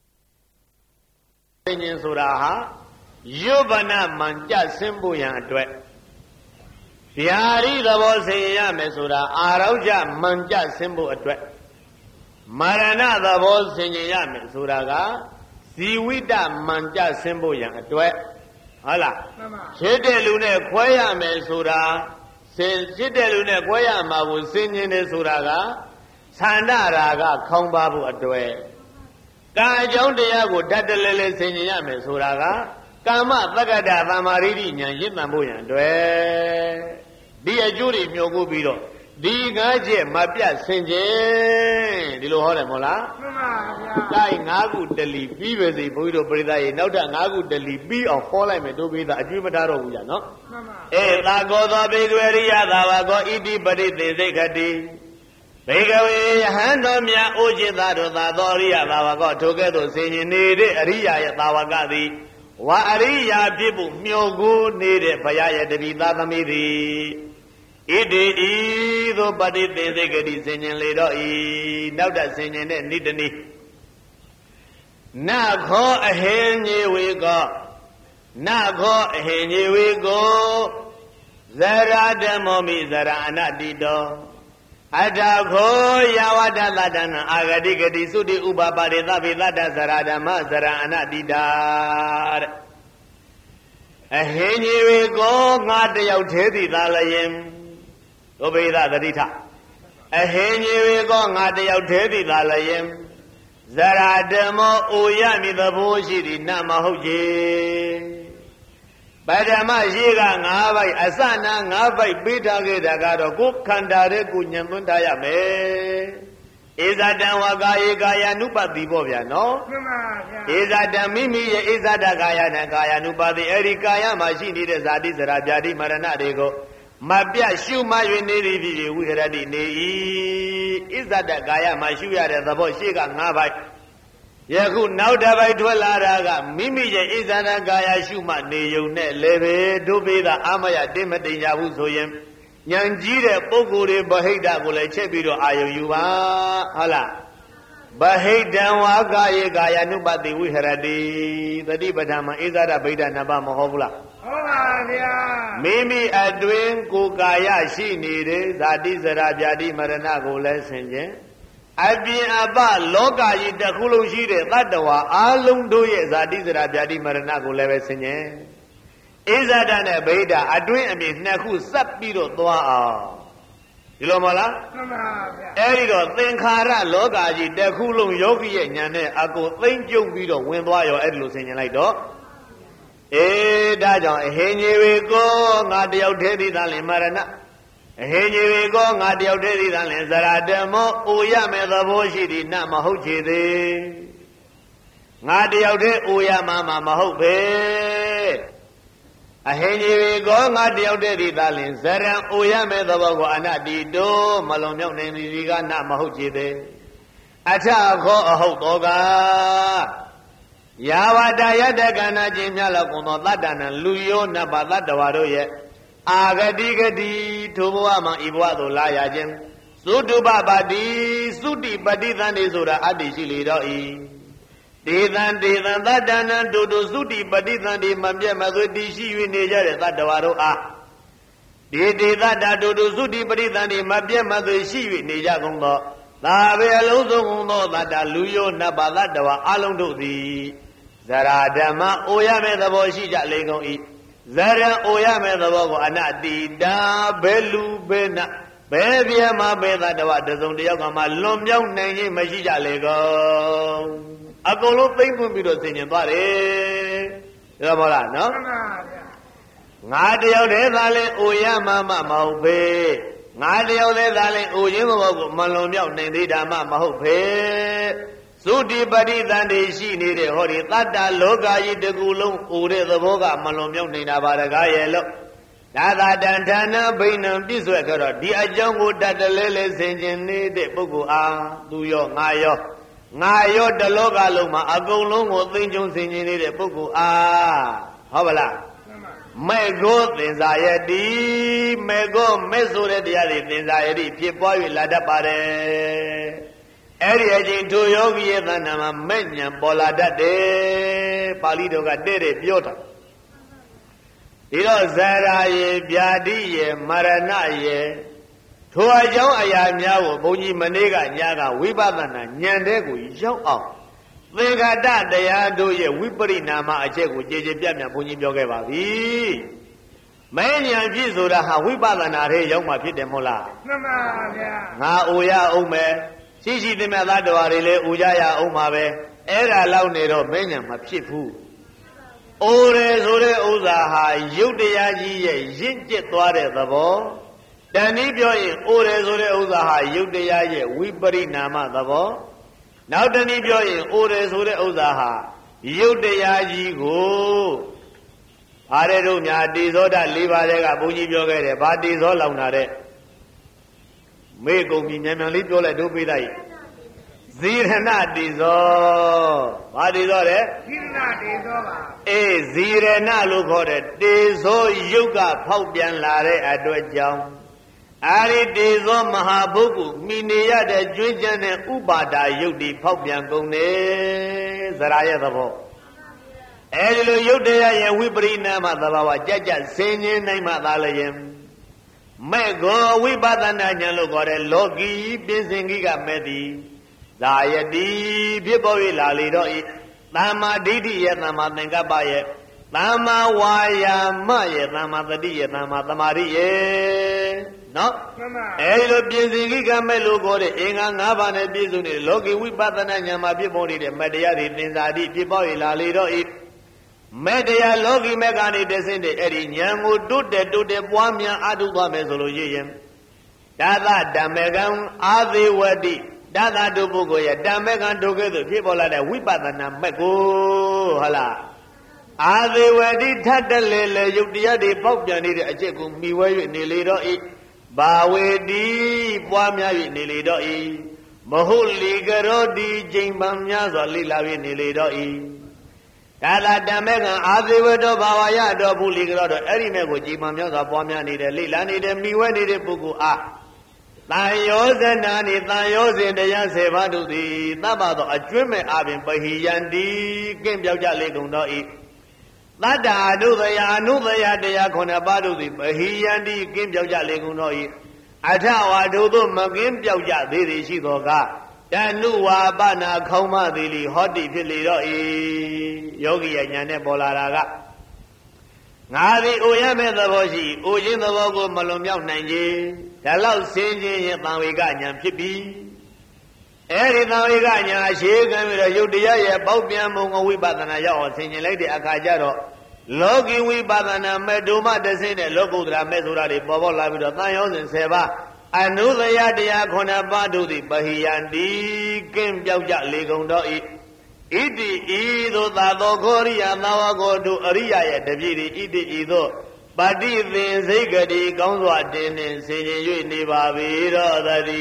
ခြင်းဆိုတာဟာယုဗနာမှန်ကြဆင်းဖို့ရန်အတွက်ဗျာရိသဘောဆင်ရမယ်ဆိုတာအာရောကြမှန်ကြဆင်းဖို့အတွက်မရဏသဘောဆင်ရမယ်ဆိုတာကဇီဝိတမှန်ကြဆင်းဖို့ရန်အတွက်ဟုတ်လားရှင်းတဲ့လူနဲ့ခွဲရမယ်ဆိုတာရှင်းတဲ့လူနဲ့ခွဲရမှာကိုဆင်ញင်တယ်ဆိုတာကသန္တရာကခေါင်းပါဖို့အတွက်ကံအကြောင်းတရားကိုဓာတ်တလဲလဲဆင်ញင်ရမယ်ဆိုတာကကာမသက္ကတသမ္မာရိဋိဉာဏ်ရင့်တန်ဖို့ရန်အတွက်ဒီအကျိုးတွေမျှော်ကိုပြီးတော့ဒီငါးချက်မပြတ်ဆင်ခြင်းဒီလိုဟောတယ်မဟုတ်လားမှန်ပါဗျာဒါငါးခုတလီပြီးပဲစီဘုန်းကြီးတို့ပရိသတ်ရေနောက်ထပ်ငါးခုတလီပြီးအောင်ဟောလိုက်မယ်တို့ပိသအကျွေးမထားတော့ဘူးကြာနော်မှန်ပါသာကောသောဘေကဝရိယသာဝကောဣတိပရိသေစိတ်ခတိဘေကဝေယဟန်တော်မြတ်အိုจิตသားတို့သာသောအရိယသာဝကောထိုကဲ့သို့ဆင်ញင်နေတဲ့အရိယာရဲ့သာဝကသည်ဝါအရိယာဖြစ်ဖို့မျှော်ကိုနေတဲ့ဘုရားရဲ့တပည့်သားသမီးသည်ဣတိဤသို့ပฏิသေစိတ်ကတိဆင်ញင်လေတော့ဤနောက်တဆင်ញင်တဲ့နိတနီနခောအဟိညေဝေကောနခောအဟိညေဝေကောဇရာဓမ္မောမိဇရာအနတိတောအထာခောယဝတ္တသတ္တနအာဂတိကတိသုတိဥပပါရိသဗေသတ္တဇရာဓမ္မဇရာအနတိတာတဲ့အဟိညေဝေကောငါတယောက်သေးသည်သာလျင်ဒုဗေဒသတိထအဟိညေဝေကောငါတယောက်သေးသည်သာလျင်ဇရာဓမ္မောအိုရမည်သဘောရှိသည်နမဟုတ်ချေပထမရှိက၅ဘိုက်အစနာ၅ဘိုက်ပေးထားခဲ့တာကတော့ကိုယ်ခန္ဓာရဲ့ကိုညံသွင်းထားရမယ်ဧဇတံဝကာယေကာယ ानु ပတိပေါ့ဗျာနော်မှန်ပါဗျာဧဇတံမိမိရဲ့ဧဇတကာယနဲ့ကာယ ानु ပတိအဲ့ဒီကာယမှာရှိနေတဲ့ဇာတိဇရာဗျာတိမရဏတွေကိုမပြတ်ရှုမှ၍နေသည်ဖြစ်ဝိရတိနေ၏ဣဇတကာယမှာရှုရတဲ့သဘောရှိက၅ဘိုက်ယခုနောက်တစ်ပိုက်ထွက်လာတာကမိမိရဲ့ဣဇာနာကာယရှုမှနေုံနဲ့လည်းပဲဒုပိသအာမယတိမတိညာဘူးဆိုရင်ဉာဏ်ကြီးတဲ့ပုဂ္ဂိုလ်တွေဗဟိတကိုလည်းချက်ပြီးတော့အာယုံယူပါဟုတ်လားဗဟိတံဝါကာယေကာယ ानु ပတိဝိဟရတိတတိပဋ္ဌာန်မှာဣဇာရဗိဒနှစ်ပါးမဟုတ်ဘူးလားဟုတ်ပါဗျာမိမိအတွင်ကိုယ်ကာယရှိနေတဲ့ဇာတိဇရာဗျာတိမရဏကိုလည်းဆင်ခြင်အပြင်အပလောကကြီးတစ်ခုလုံးရှိတဲ့တတ္တဝါအလုံးတို့ရဲ့ဇာတိဇရာဗျာတိမရဏကိုလည်းပဲဆင်ခြင်ဣဇဒနဲ့ဗိဒအတွင်းအမြင်နှစ်ခုစပ်ပြီးတော့သွားအောင်ဒီလိုမလားမှန်ပါဗျာအဲ့ဒီတော့သင်္ခါရလောကကြီးတစ်ခုလုံးယောဂီရဲ့ဉာဏ်နဲ့အကုန်သိမ့်ကျုံပြီးတော့ဝင်သွားရောအဲ့ဒီလိုဆင်ခြင်လိုက်တော့ဒါကြောင့်အဟိညေဝေကောငါတယောက်တည်းသည်သာလင်မရဏအဟိညေဝေကောငါတယောက်တည်းသည်သာလင်ဇရာဓမ္မောအိုရမယ်သဘောရှိသည်နမဟုတ်ချေသေးငါတယောက်တည်းအိုရမှာမဟုတ်ပဲအဟိညေဝေကောငါတယောက်တည်းသည်သာလင်ဇရံအိုရမယ်သဘောကိုအနတ္တိတောမလွန်မြောက်နိုင်သည်ဒီကနမဟုတ်ချေသေးအထခောအဟုတ်တော်ကယာဝတယတကဏချင်းမြလောက်ကုန်သောတတ္တနံလူယောနဘတတ္တဝါတို့ရဲ့အာဂတိကတိထိုဘဝမှာဤဘဝသို့လာရခြင်းသုတုပပါတိသုတိပတိသန္တိဆိုတာအတ္တိရှိလေတော့ဤဒေသံသတ္တနံတို့တို့သုတိပတိသန္တိမပြတ်မသွေတည်ရှိ၍နေကြတဲ့သတ္တဝါတို့အားဒေသတ္တတို့တို့သုတိပတိသန္တိမပြတ်မသွေရှိ၍နေကြကုန်သောသာဝေအလုံးစုံကုန်သောသတ္တလူယောနတ်ပါသတ္တဝါအလုံးတို့သည်ဇရာဓမ္မအိုရမဲ့သဘောရှိကြလေကုန်၏ဇရံအိုရမဲ့သဘောကိုအနတိတာဘယ်လူဘယ်နဘယ်ပြမဘယ်သတ္တဝါတစုံတယောက်ကမှလွန်မြောက်နိုင်ခြင်းမရှိကြလေကုန်အကုန်လုံးသိမ့်ပွင့်ပြီးတော့ဆင်ញင်သွားတယ်ဒါမဟုတ်လားနော်ငါတယောက်တည်းသာလဲအိုရမှမဟုတ်ဖေးငါတယောက်တည်းသာလဲအိုခြင်းသဘောကိုမလွန်မြောက်နိုင်သေးတာမှမဟုတ်ဖေးသုတိပတိသန္တိရှိနေတဲ့ဟောဒီတတ္တလောကကြီးတကူလုံးအိုတဲ့သဘောကမလွန်မြောက်နေတာပါတကားရဲ့လို့ဒါသာတန်ဌာနဘိဏံပြည့်စွဲကြတော့ဒီအကြောင်းကိုတတ်တလဲလဲဆင်ခြင်နေတဲ့ပုဂ္ဂိုလ်အားသူရောငါရောတလောကလုံးမှာအကုန်လုံးကိုသိကျုံဆင်ခြင်နေတဲ့ပုဂ္ဂိုလ်အားဟုတ်ပါလားမဲ့ကိုသင်္စာယတိမဲ့ကိုမဲ့ဆိုတဲ့တရားတွေသင်္စာယတိဖြစ်ပွား၍လာတတ်ပါတယ်အဲ့ဒီအချိန်ထိုယောဂီရဲ့သဏ္ဍာန်မှာမဲ့ညာပေါ်လာတတ်တယ်ပါဠိတော်ကတဲ့တဲ့ပြောတာဒီတော့ဇရာယေဗျာတိယေမရဏယေထိုအကြောင်းအရာများကိုဘုန်းကြီးမနေ့ကညကဝိပဿနာဉာဏ်တဲ့ကိုရောက်အောင်သင်္ခါတတရားတို့ရဲ့ဝိပရိနာမအချက်ကိုကြည်ကြည်ပြတ်ပြတ်ဘုန်းကြီးပြောခဲ့ပါပြီမဲ့ဉာဏ်ဖြစ်ဆိုတာဟာဝိပဿနာရဲ့ရောက်မှဖြစ်တယ်မဟုတ်လားမှန်ပါဗျာငါအိုရအောင်မယ်ရှိသမျှသတ္တဝါတွေလည်းအိုကြရအောင်ပါပဲအဲ့ဒါလောက်နေတော့မဲ့ဉာဏ်မဖြစ်ဘူးအိုတယ်ဆိုတဲ့ဥစ္စာဟာရုပ်တရားကြီးရဲ့ရင့်ကျက်သွားတဲ့သဘောတဏှိပြောရင်အိုတယ်ဆိုတဲ့ဥစ္စာဟာရုပ်တရားရဲ့ဝိပရိနာမသဘောနောက်တဏှိပြောရင်အိုတယ်ဆိုတဲ့ဥစ္စာဟာရုပ်တရားကြီးကိုဘာတဲ့တို့များတေဇောဓ၄ပါးတဲ့ကဘုန်းကြီးပြောခဲ့တယ်ဘာတေဇောလောင်တာတဲ့မေ့ကုန်ပြီမြန်မြန်လေးပြောလိုက်တို့ပေးလိုက်ဇီရဏတေဇောဘာတေဇောတဲ့ဇီရဏတေဇောပါအေးဇီရဏလို့ခေါ်တဲ့တေဇောရုပ်ကဖောက်ပြန်လာတဲ့အတွက်ကြောင့်အာရိတေဇောမဟာဘုဂ္ဂုမိနေရတဲ့ကျွင်းကျန်တဲ့ဥပါဒာယုတ်ဒီဖောက်ပြန်ကုန်တယ်ဇရာရဲ့သဘောအဲဒီလိုယုတ်တရားရဲ့ဝိပရိနာမသဘာဝကြကြဆင်းញင်းနိုင်မှသာလျင်မဲ့ကိုဝိပဿနာဉာဏ်လို့ခေါ်တဲ့လောကီပြင်းစင်ကြီးကမဲ့သည်ဇာယတိဖြစ်ပေါ်၍လာလေတော့ဤသမ္မာဒိဋ္ဌိရဲ့သမ္မာသင်္ကပ္ပရဲ့သမ္မာဝါယာမရဲ့သမ္မာတတိရဲ့သမ္မာသမာဓိရဲ့နော်အဲဒီလိုပြင်းစင်ကြီးကမဲ့လို့ခေါ်တဲ့အင်္ဂါ၅ပါးနဲ့ပြည့်စုံနေတဲ့လောကီဝိပဿနာဉာဏ်မှာဖြစ်ပေါ်နေတဲ့မတရားတွေသင်္သာတိဖြစ်ပေါ်၍လာလေတော့ဤမဲ့တရားလောကီမဲ့ကနေတဆင့်တဲ့အဲ့ဒီဉာဏ်ကိုတိုးတက်ပွားများအထုသွားမယ်ဆိုလို့ရရင်ဒါသဓမ္မကံအာသေးဝတိဒါသတို့ပုဂ္ဂိုလ်ရဲ့ဓမ္မကံတို့ကဲ့သို့ဖြစ်ပေါ်လာတဲ့ဝိပဿနာမဲ့ကိုဟုတ်လားအာသေးဝတိထတ်တလေလေယုတ်တရားတွေပေါက်ပြန်နေတဲ့အချက်ကိုမှီဝဲ၍နေလေတော့ဤဘာဝေတိပွားများ၍နေလေတော့ဤမဟုတ်လီကရောတိချိန်ပံများစွာလိလာ၍နေလေတော့ဤဒါသာဓမ္မကံအာသေဝတောဘာဝရတော်ဘူးလီကတော့အဲ့ဒီမဲ့ကိုကြည်မှမြောက်စွာပွားများနေတဲ့လိလာနေတဲ့မိဝဲနေတဲ့ပုဂ္ဂိုလ်အားတန်ယောဇနာနေတန်ယောဇဉ်တရား10ပါးတို့သည်သဗ္ဗသောအကျွမ်းမဲ့အပြင်ပဟိယန္တိကင်းပြောက်ကြလေကုန်သောဤသတ္တာအနုသယတရား9ပါးတို့သည်ပဟိယန္တိကင်းပြောက်ကြလေကုန်သောဤအထဝါတို့သို့မကင်းပြောက်ကြသေးသည်ရှိသောကတဏုဝါပနာခေါမသေးလီဟောတိဖြစ်လေတော့ဤယောဂီရဲ့ညာနဲ့ပေါ်လာတာကငါသည်အိုရမဲ့သဘောရှိအိုခြင်းသဘောကိုမလွန်မြောက်နိုင်ခြင်းဒါလောက်ဆင်းခြင်းရဲ့သံဝေကညာဖြစ်ပြီအဲဒီသံဝေကညာရှေးကံပြီးတော့ယုတ်တရားရဲ့ပေါက်ပြန်မှုဝိပဿနာရောက်အောင်ဆင်ခြင်လိုက်တဲ့အခါကျတော့လောကီဝိပဿနာမဲ့ဒုမတဆင်းတဲ့လောကုတ္တရာမဲ့ဆိုတာတွေပေါ်ပေါက်လာပြီးတော့သံယောဇဉ်10ပါးအနုသယတရား9ပါးတို့သည်ပဟိယန္တိကင်းပြောက်ကြလေကုန်တော့ဤဣတိဤသို့သာသောခောရိယသာဝကောတို့အရိယရဲ့တပြည့်ဤဣတိဤသို့ပฏิသင်စိတ်ကတိကောင်းစွာတင်းနှင့်ဆင်ခြင်၍နေပါပေတော့သတ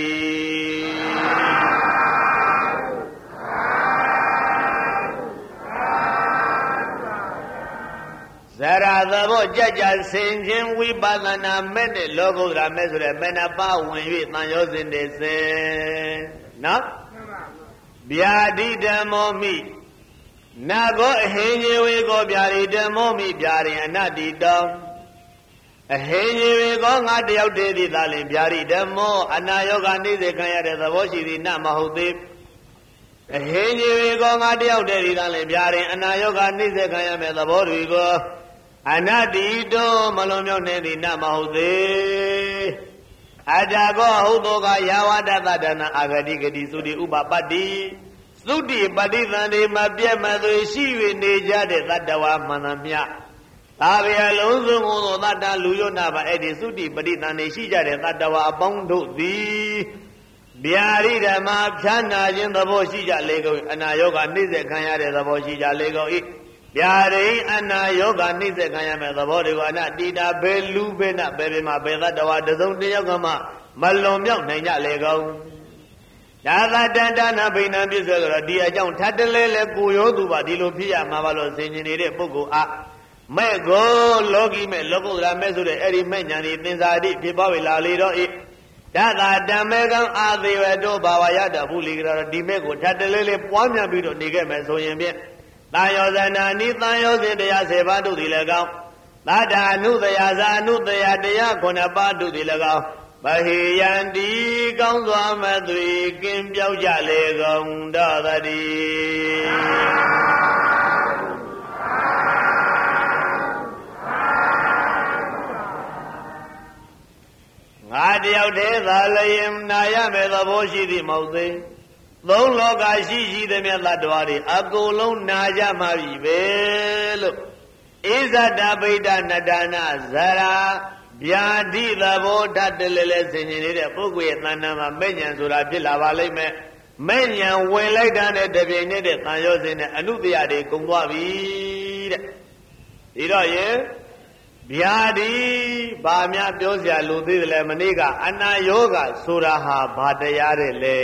ည်းဇရာသဘောကြကြဆင်ခြင်းဝိပဿနာမဲ့နဲ့လောကုတ္တရာမဲ့ဆိုတဲ့မနပါဝင်၍တန်ရောစဉ်တည်းစဉ်နော်ဗျာတိဓမ္မောမိနာကောအဟိညေဝေကောဗျာတိဓမ္မောမိဗျာရင်အနတ္တိတောအဟိညေဝေကောငါတယောက်တည်းသည်သာလင်ဗျာတိဓမ္မောအနာယောဂနေစေခံရတဲ့သဘောရှိသည်နမဟုတ်သေးအဟိညေဝေကောငါတယောက်တည်းသည်သာလင်ဗျာရင်အနာယောဂနေစေခံရမယ့်သဘောတွေကိုအနတ္တိတောမလွန်မြောက်နေသည်နမဟုတ်သေးအတ္တကောဟုတ်သောကယာဝတ္တသတ္တနာအာဂတိဂတိသုတိဥပပတ္တိသုတိပฏิသန္တိမပြတ်မသွေရှိ၍နေကြတဲ့တတ္တဝါမှန်သမျှသာဗျာလုံးစုံသောတတ္တလူယောနာပါအဲ့ဒီသုတိပฏิသန္တိရှိကြတဲ့တတ္တဝါအပေါင်းတို့သည်ဗျာရိဓမ္မဖြာနာခြင်းသဘောရှိကြလေကုန်အနာယောဂနှိစ္စခံရတဲ့သဘောရှိကြလေကုန်၏ဗျာရိအနာယောဂနှိစ္စခံရမယ့်သဘောတွေကိုအနတိတာဘယ်လူဘယ်နဘယ်ပြမဘယ်တတ္တဝါတစုံတစ်ယောက်ကမှမလွန်မြောက်နိုင်ကြလေကုန်ဒါသာတန်တနာဘိဏံပြည့်စွဲဆိုတော့ဒီအကြောင်းထပ်တလဲလဲကိုရောသူပါဒီလိုဖြစ်ရမှာပါလို့ဆင်ခြင်နေတဲ့ပုဂ္ဂိုလ်အားမဲ့ကိုလောကီမဲ့လောကုတ္တရာမဲ့ဆိုတဲ့အဲ့ဒီမဲ့ညာဒီသင်္ဇာတိဖြစ်ပေါ်လာလေတော့ဤဒါသာဓမ္မေကံအာသေဝတောဘာဝရတဘူးလီကတော့ဒီမဲ့ကိုထပ်တလဲလဲပွားများပြီးတော့နေခဲ့မယ်ဆိုရင်ဖြင့်သာယောဇနာနိသံယောဇဉ်တရား10ပါးတို့သည်လည်းကောင်းသာဒာနုတယဇာနုတယတရား9ပါးတို့သည်လည်းကောင်းဗဟိယံတိကောင်းစွာမသွေကင်းပြောက်ကြလေကုန်တော်တည်းငါတယောက်တည်းသာလျင်နာရမယ်သဘောရှိသည်မဟုတ်သေးသုံးလောကရှိသည်မြတ်သတ္တဝါတွေအကုန်လုံးနာကြမှာပြီပဲလို့ဣဇဒဗိဒနတနာဇရာဗျာတိသဘောဓာတ်တလဲလဲဆင်ခြင်နေတဲ့ပုဂ္ဂိုလ်ရဲ့တဏ္ဍာမှာမဲ့ညာဆိုတာဖြစ်လာပါလိမ့်မယ်မဲ့ညာဝင်လိုက်တာနဲ့တပြိုင်နက်တည်းတန်ရောစင်နဲ့အနုတ္တရာတွေကုန်သွားပြီတဲ့ဒီတော့ရင်ဗျာတိဘာများပြောစရာလိုသေးတယ်လဲမနေ့ကအနာယောဂဆိုတာဟာဘာတရားတဲ့လဲ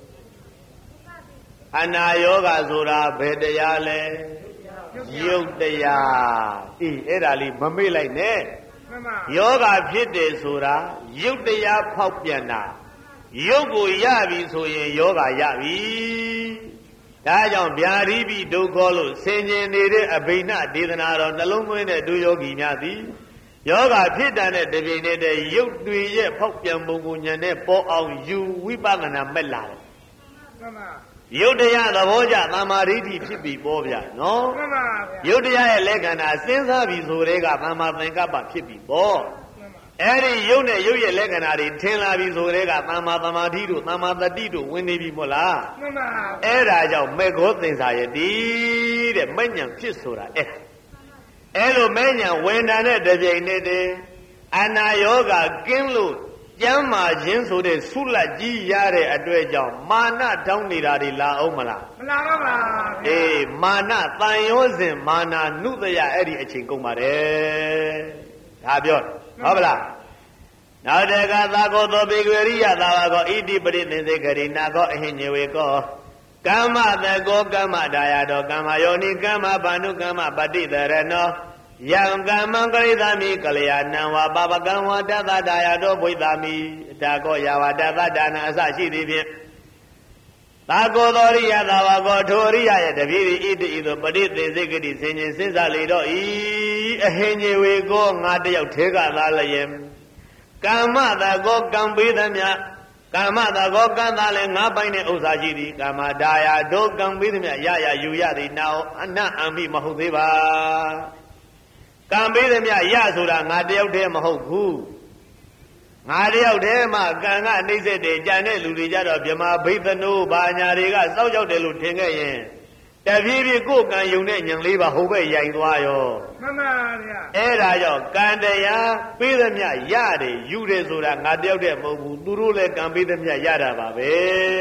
အနာယောဂဆိုတာဘယ်တရားလဲယုတ်တရားအဲ့ဒါလေးမမေ့လိုက်နဲ့ယောဂဖြစ်တယ်ဆိုတာယုတ်တရားဖောက်ပြန်တာယုတ်ကိုရပြီဆိုရင်ယောဂရပြီဒါကြောင့်ဗျာတိပိဒုက္ခလို့ဆင်ခြင်နေတဲ့အဘိနဒေသနာတော်နှလုံးသွင်းတဲ့ဒုယောဂီများသည်ယောဂဖြစ်တာနဲ့တပြိုင်တည်းရုပ်တွေရဲ့ဖောက်ပြန်ပုံကိုဉာဏ်နဲ့ပေါ်အောင်ယူဝိပဿနာမဲ့လာတယ်ယုတ်တရားသဘောကြသမာဓိဖြစ်ပြီးပေါ်ဗျာနော်ယုတ်တရားရဲ့လက္ခဏာစဉ်းစားပြီးဆိုတဲ့ကသမာသင်္ကပ္ပဖြစ်ပြီးပေါ်အဲ့ဒီယုတ်နဲ့ယုတ်ရဲ့လက္ခဏာတွေထင်လာပြီးဆိုတဲ့ကသမာသမာဓိတို့သမာတတိတို့ဝင်နေပြီမို့လားအဲ့ဒါကြောင့်မေဃောသင်္စာယတိတဲ့မဉ္ဇဉ်ဖြစ်ဆိုတာအဲ့လိုမဉ္ဇဉ်ဝင်တာနဲ့တပြိုင်နက်တည်းအနာယောဂကင်းလို့ကျမ်းမာခြင်းဆိုတဲ့ဆုလက်ကြီးရတဲ့အတွက်ကြောင့်မာနတောင်းနေတာတွေလာအောင်မလားမလာတော့ပါဘူးမာနတန်ရောစဉ်မာနာနုတယအဲ့ဒီအချိန်ကုန်ပါတယ်ဒါပြောဟုတ်ပါလားနောက်တကသာကောသောဘေကရိယသာဝကောဣတိပရိသင်္စေခရိနာကောအဟိညေဝေကောကမ္မတကောကမ္မဒါယတောကမ္မယောနိကမ္မဘာနုကမ္မပတိတရဏောယံကမ္မံကရိသမိကလျာဏံဝါပပကံဝတသဒါယတောဘွိသမိဒါကောယဝတသဒါနအစရှိသည်ဖြင့်သာကောသောရိယသာဝကောထိုရိယရဲ့တပည့်ဤတိဤသို့ပရိသေစိကတိဆင်ခြင်စဉ်းစားလေတော့ဤအဟိညေဝေကောငါတယောက်ထဲကသာလျင်ကမ္မတကောကံပေးသမျှကမ္မတကောကံသာလဲငါပိုင်တဲ့ဥစ္စာရှိသည်ကမ္မဒါယတို့ကံပေးသမျှရရယူရသည်နာအနအံမိမဟုတ်သေးပါကံပေးသမျှရဆိုတာငါတယောက်တည်းမဟုတ်ဘူးငါတယောက်တည်းမှကံကအနှိမ့်ဆက်တယ်ကြံတဲ့လူတွေကြတော့ဗြဟ္မာဘိသနိုးဘာညာတွေကစောက်ရောက်တယ်လို့ထင်ခဲ့ရင်တဖြည်းဖြည်းကိုယ်ကံယုံတဲ့ညံလေးပါဟိုဘက်ရိုင်သွားရောမှန်ပါဗျာအဲ့ဒါကြောင့်ကံတရားပေးသမျှရတယ်ယူတယ်ဆိုတာငါတယောက်တည်းမဟုတ်ဘူးသူတို့လည်းကံပေးသမျှရတာပါပဲ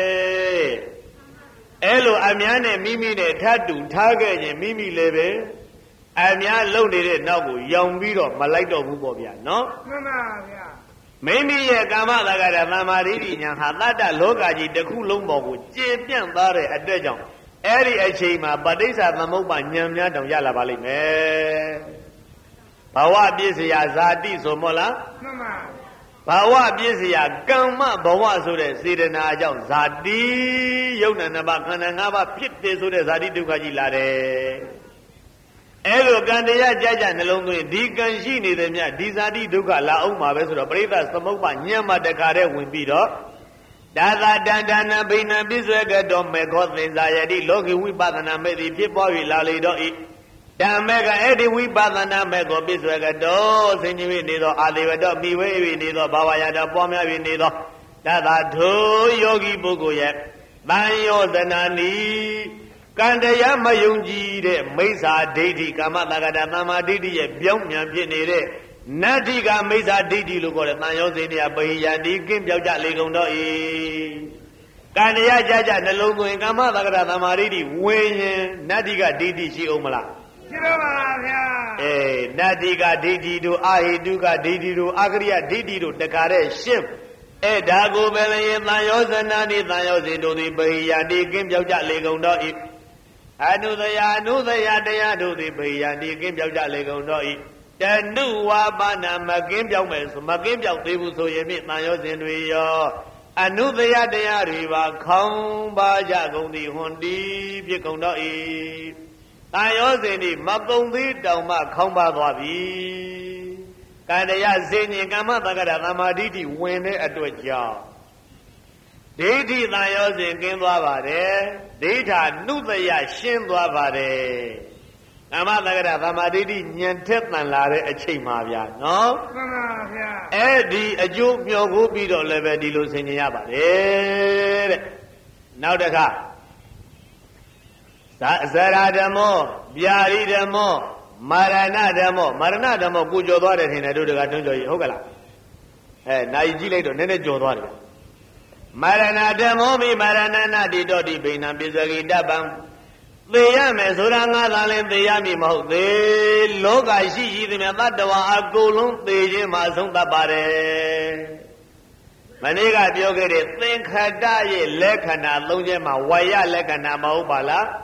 အဲ့လိုအများနဲ့မိမိနဲ့ထပ်တူထားခဲ့ရင်မိမိလည်းပဲအများလုံနေတဲ့နောက်ကိုရောင်ပြီးတော့မလိုက်တော့ဘူးပေါ့ဗျာနော်မှန်ပါဗျာမိမိရဲ့ကာမတက္ကရာသမာဓိဉာဏ်ဟာတတ္တလောကကြီးတစ်ခုလုံးပေါ်ကိုကျေပြန့်သွားတဲ့အတွက်ကြောင့်အဲ့ဒီအချိန်မှာပဋိစ္စသမုပ္ပါဉာဏ်များတောင်ရလာပါလိမ့်မယ် Bawa Bisya Zati Somola Bawa Bisya Kama Bawa Sure Sidana Jao Zati Yona Nabakana Naba Pit Sure Zati Dukaji Lare Elo Gandaya Jaja Nelongu Dikan Shini Demia Dizadi Duka La Uma Vesura Breda Samopa Nyama Dakare Wimbido Dada Dandana Bina Biswega Dome Gothin Zayadi Loki Wibadana Medi Pipo Lalido Damega Eddie Wibadana Mego Biswega Do Sinivi Nido Adivedo Miwe Nido Bawayada Pomia Nido Dada Do Yogi Buguye Banyo Zanani Kandaya Mayunji Mesa Didi Kamatagada Nama Didi Byong Pinere Nadiga Mesa Didi Lugo Mayo Zinia Bayandi Kim Jaja Legondo Kandaya Jaja Nelongo in Kamatagada Namaridi Wayne Nadiga Didi Shi Omala Nadiga Didi do Ahiduga Didi do Agria Didi do Dakare Ship Dago Bele Nayozanani Nayozindo the Bayandi Kim Jaja Legondo Anudaya Daya do the Bayandi Kim Jaja Legondo Tanu Wabana Magim Yames Magim Yabu so Yemit Nayozin Anudaya Daya Riva Kamba Jagondi Hondi Picondo Nayozini Magondi Dama Kamba Wabi Kandaya Zini Kamatagada Namaditi Wene Adwaja Diti Nayozin Kimwabare Dita Nudaya Shindwabare Namatagada Namaditi Nyantetman Lare a Chimavia, no? Eddie a Jew Myogo Bido Levedilu Sinyabare Now the car Zaradamo, Biaridamo, Maranadamo, Gujo in a Dugatunjo Hogala. Naiji to Nene Jodori. Maranadamo, Maranana di Dodi Bina Bizagi Dabam. The Yame Suranga Lalen, the Yami Mo, the Loga Shi, the Madawa, Agulum, the Jimazunda Bare. Maniga Biogere, think her die, Lekana, Lungema, Waya Lekana Maubala.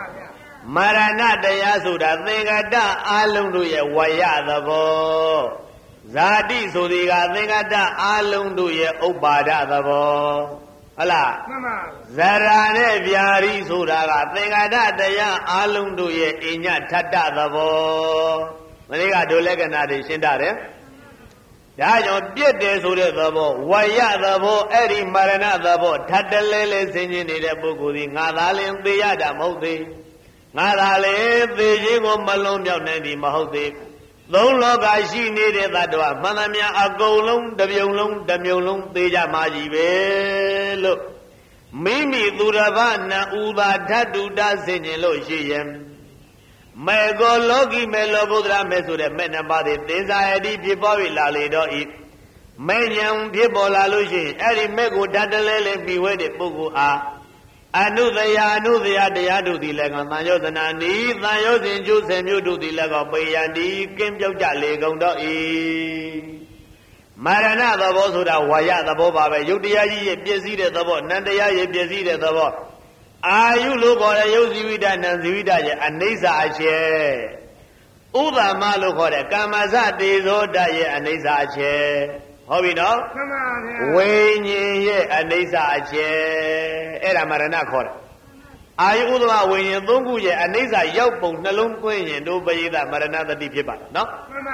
Marana de Yasuda, think her da, Alunduya, Waya the Bo. Zadi Sudiga, think her da, Alunduya, Obada the Bo. Allah. Zarane Viari Sudaga, think her da, Daya, Alunduya, Inya Tata the Bo. Maniga do Legana de Shindare. Dayo Biede Sure the Bo, Waya the Bo, Eri Marana the Bo, Tatalele singing in a Bugudi, Nadalin the Yada Modi, Nadale, the Jigo Malone Nandi Mahodi. Long Loga she needed that one, Manamia Agolum, the Mulum, the Yamaji Velo. Mimi Duravana Uba Tadu Dasin in Loshiem. Mego Logi Melobudra Mesure Menabadi, Desire people Lalido eat. Manyam people Lalushi, Eri Mego Dadalele be where the Bugu are. I knew they do the leg on Mayos and I need Mayos in Jews and you do the leg of Bayandi, Kim Jali Gondo E. Marana the Bosuda, Waya the Boba, Yudia, busy the boat, Nandaya, busy the boat. Are you look on a Yosivida and Zivida and Nisa Ache? Uda Malu for a Kamazati Zoda and Nisa Ache. How we know? When ye and Nisa Ache, Era Marana Kor. Are you Uda when you don't go and Nisa Yopo, Nalum Queen, and obey that Marana the Dipipa, no?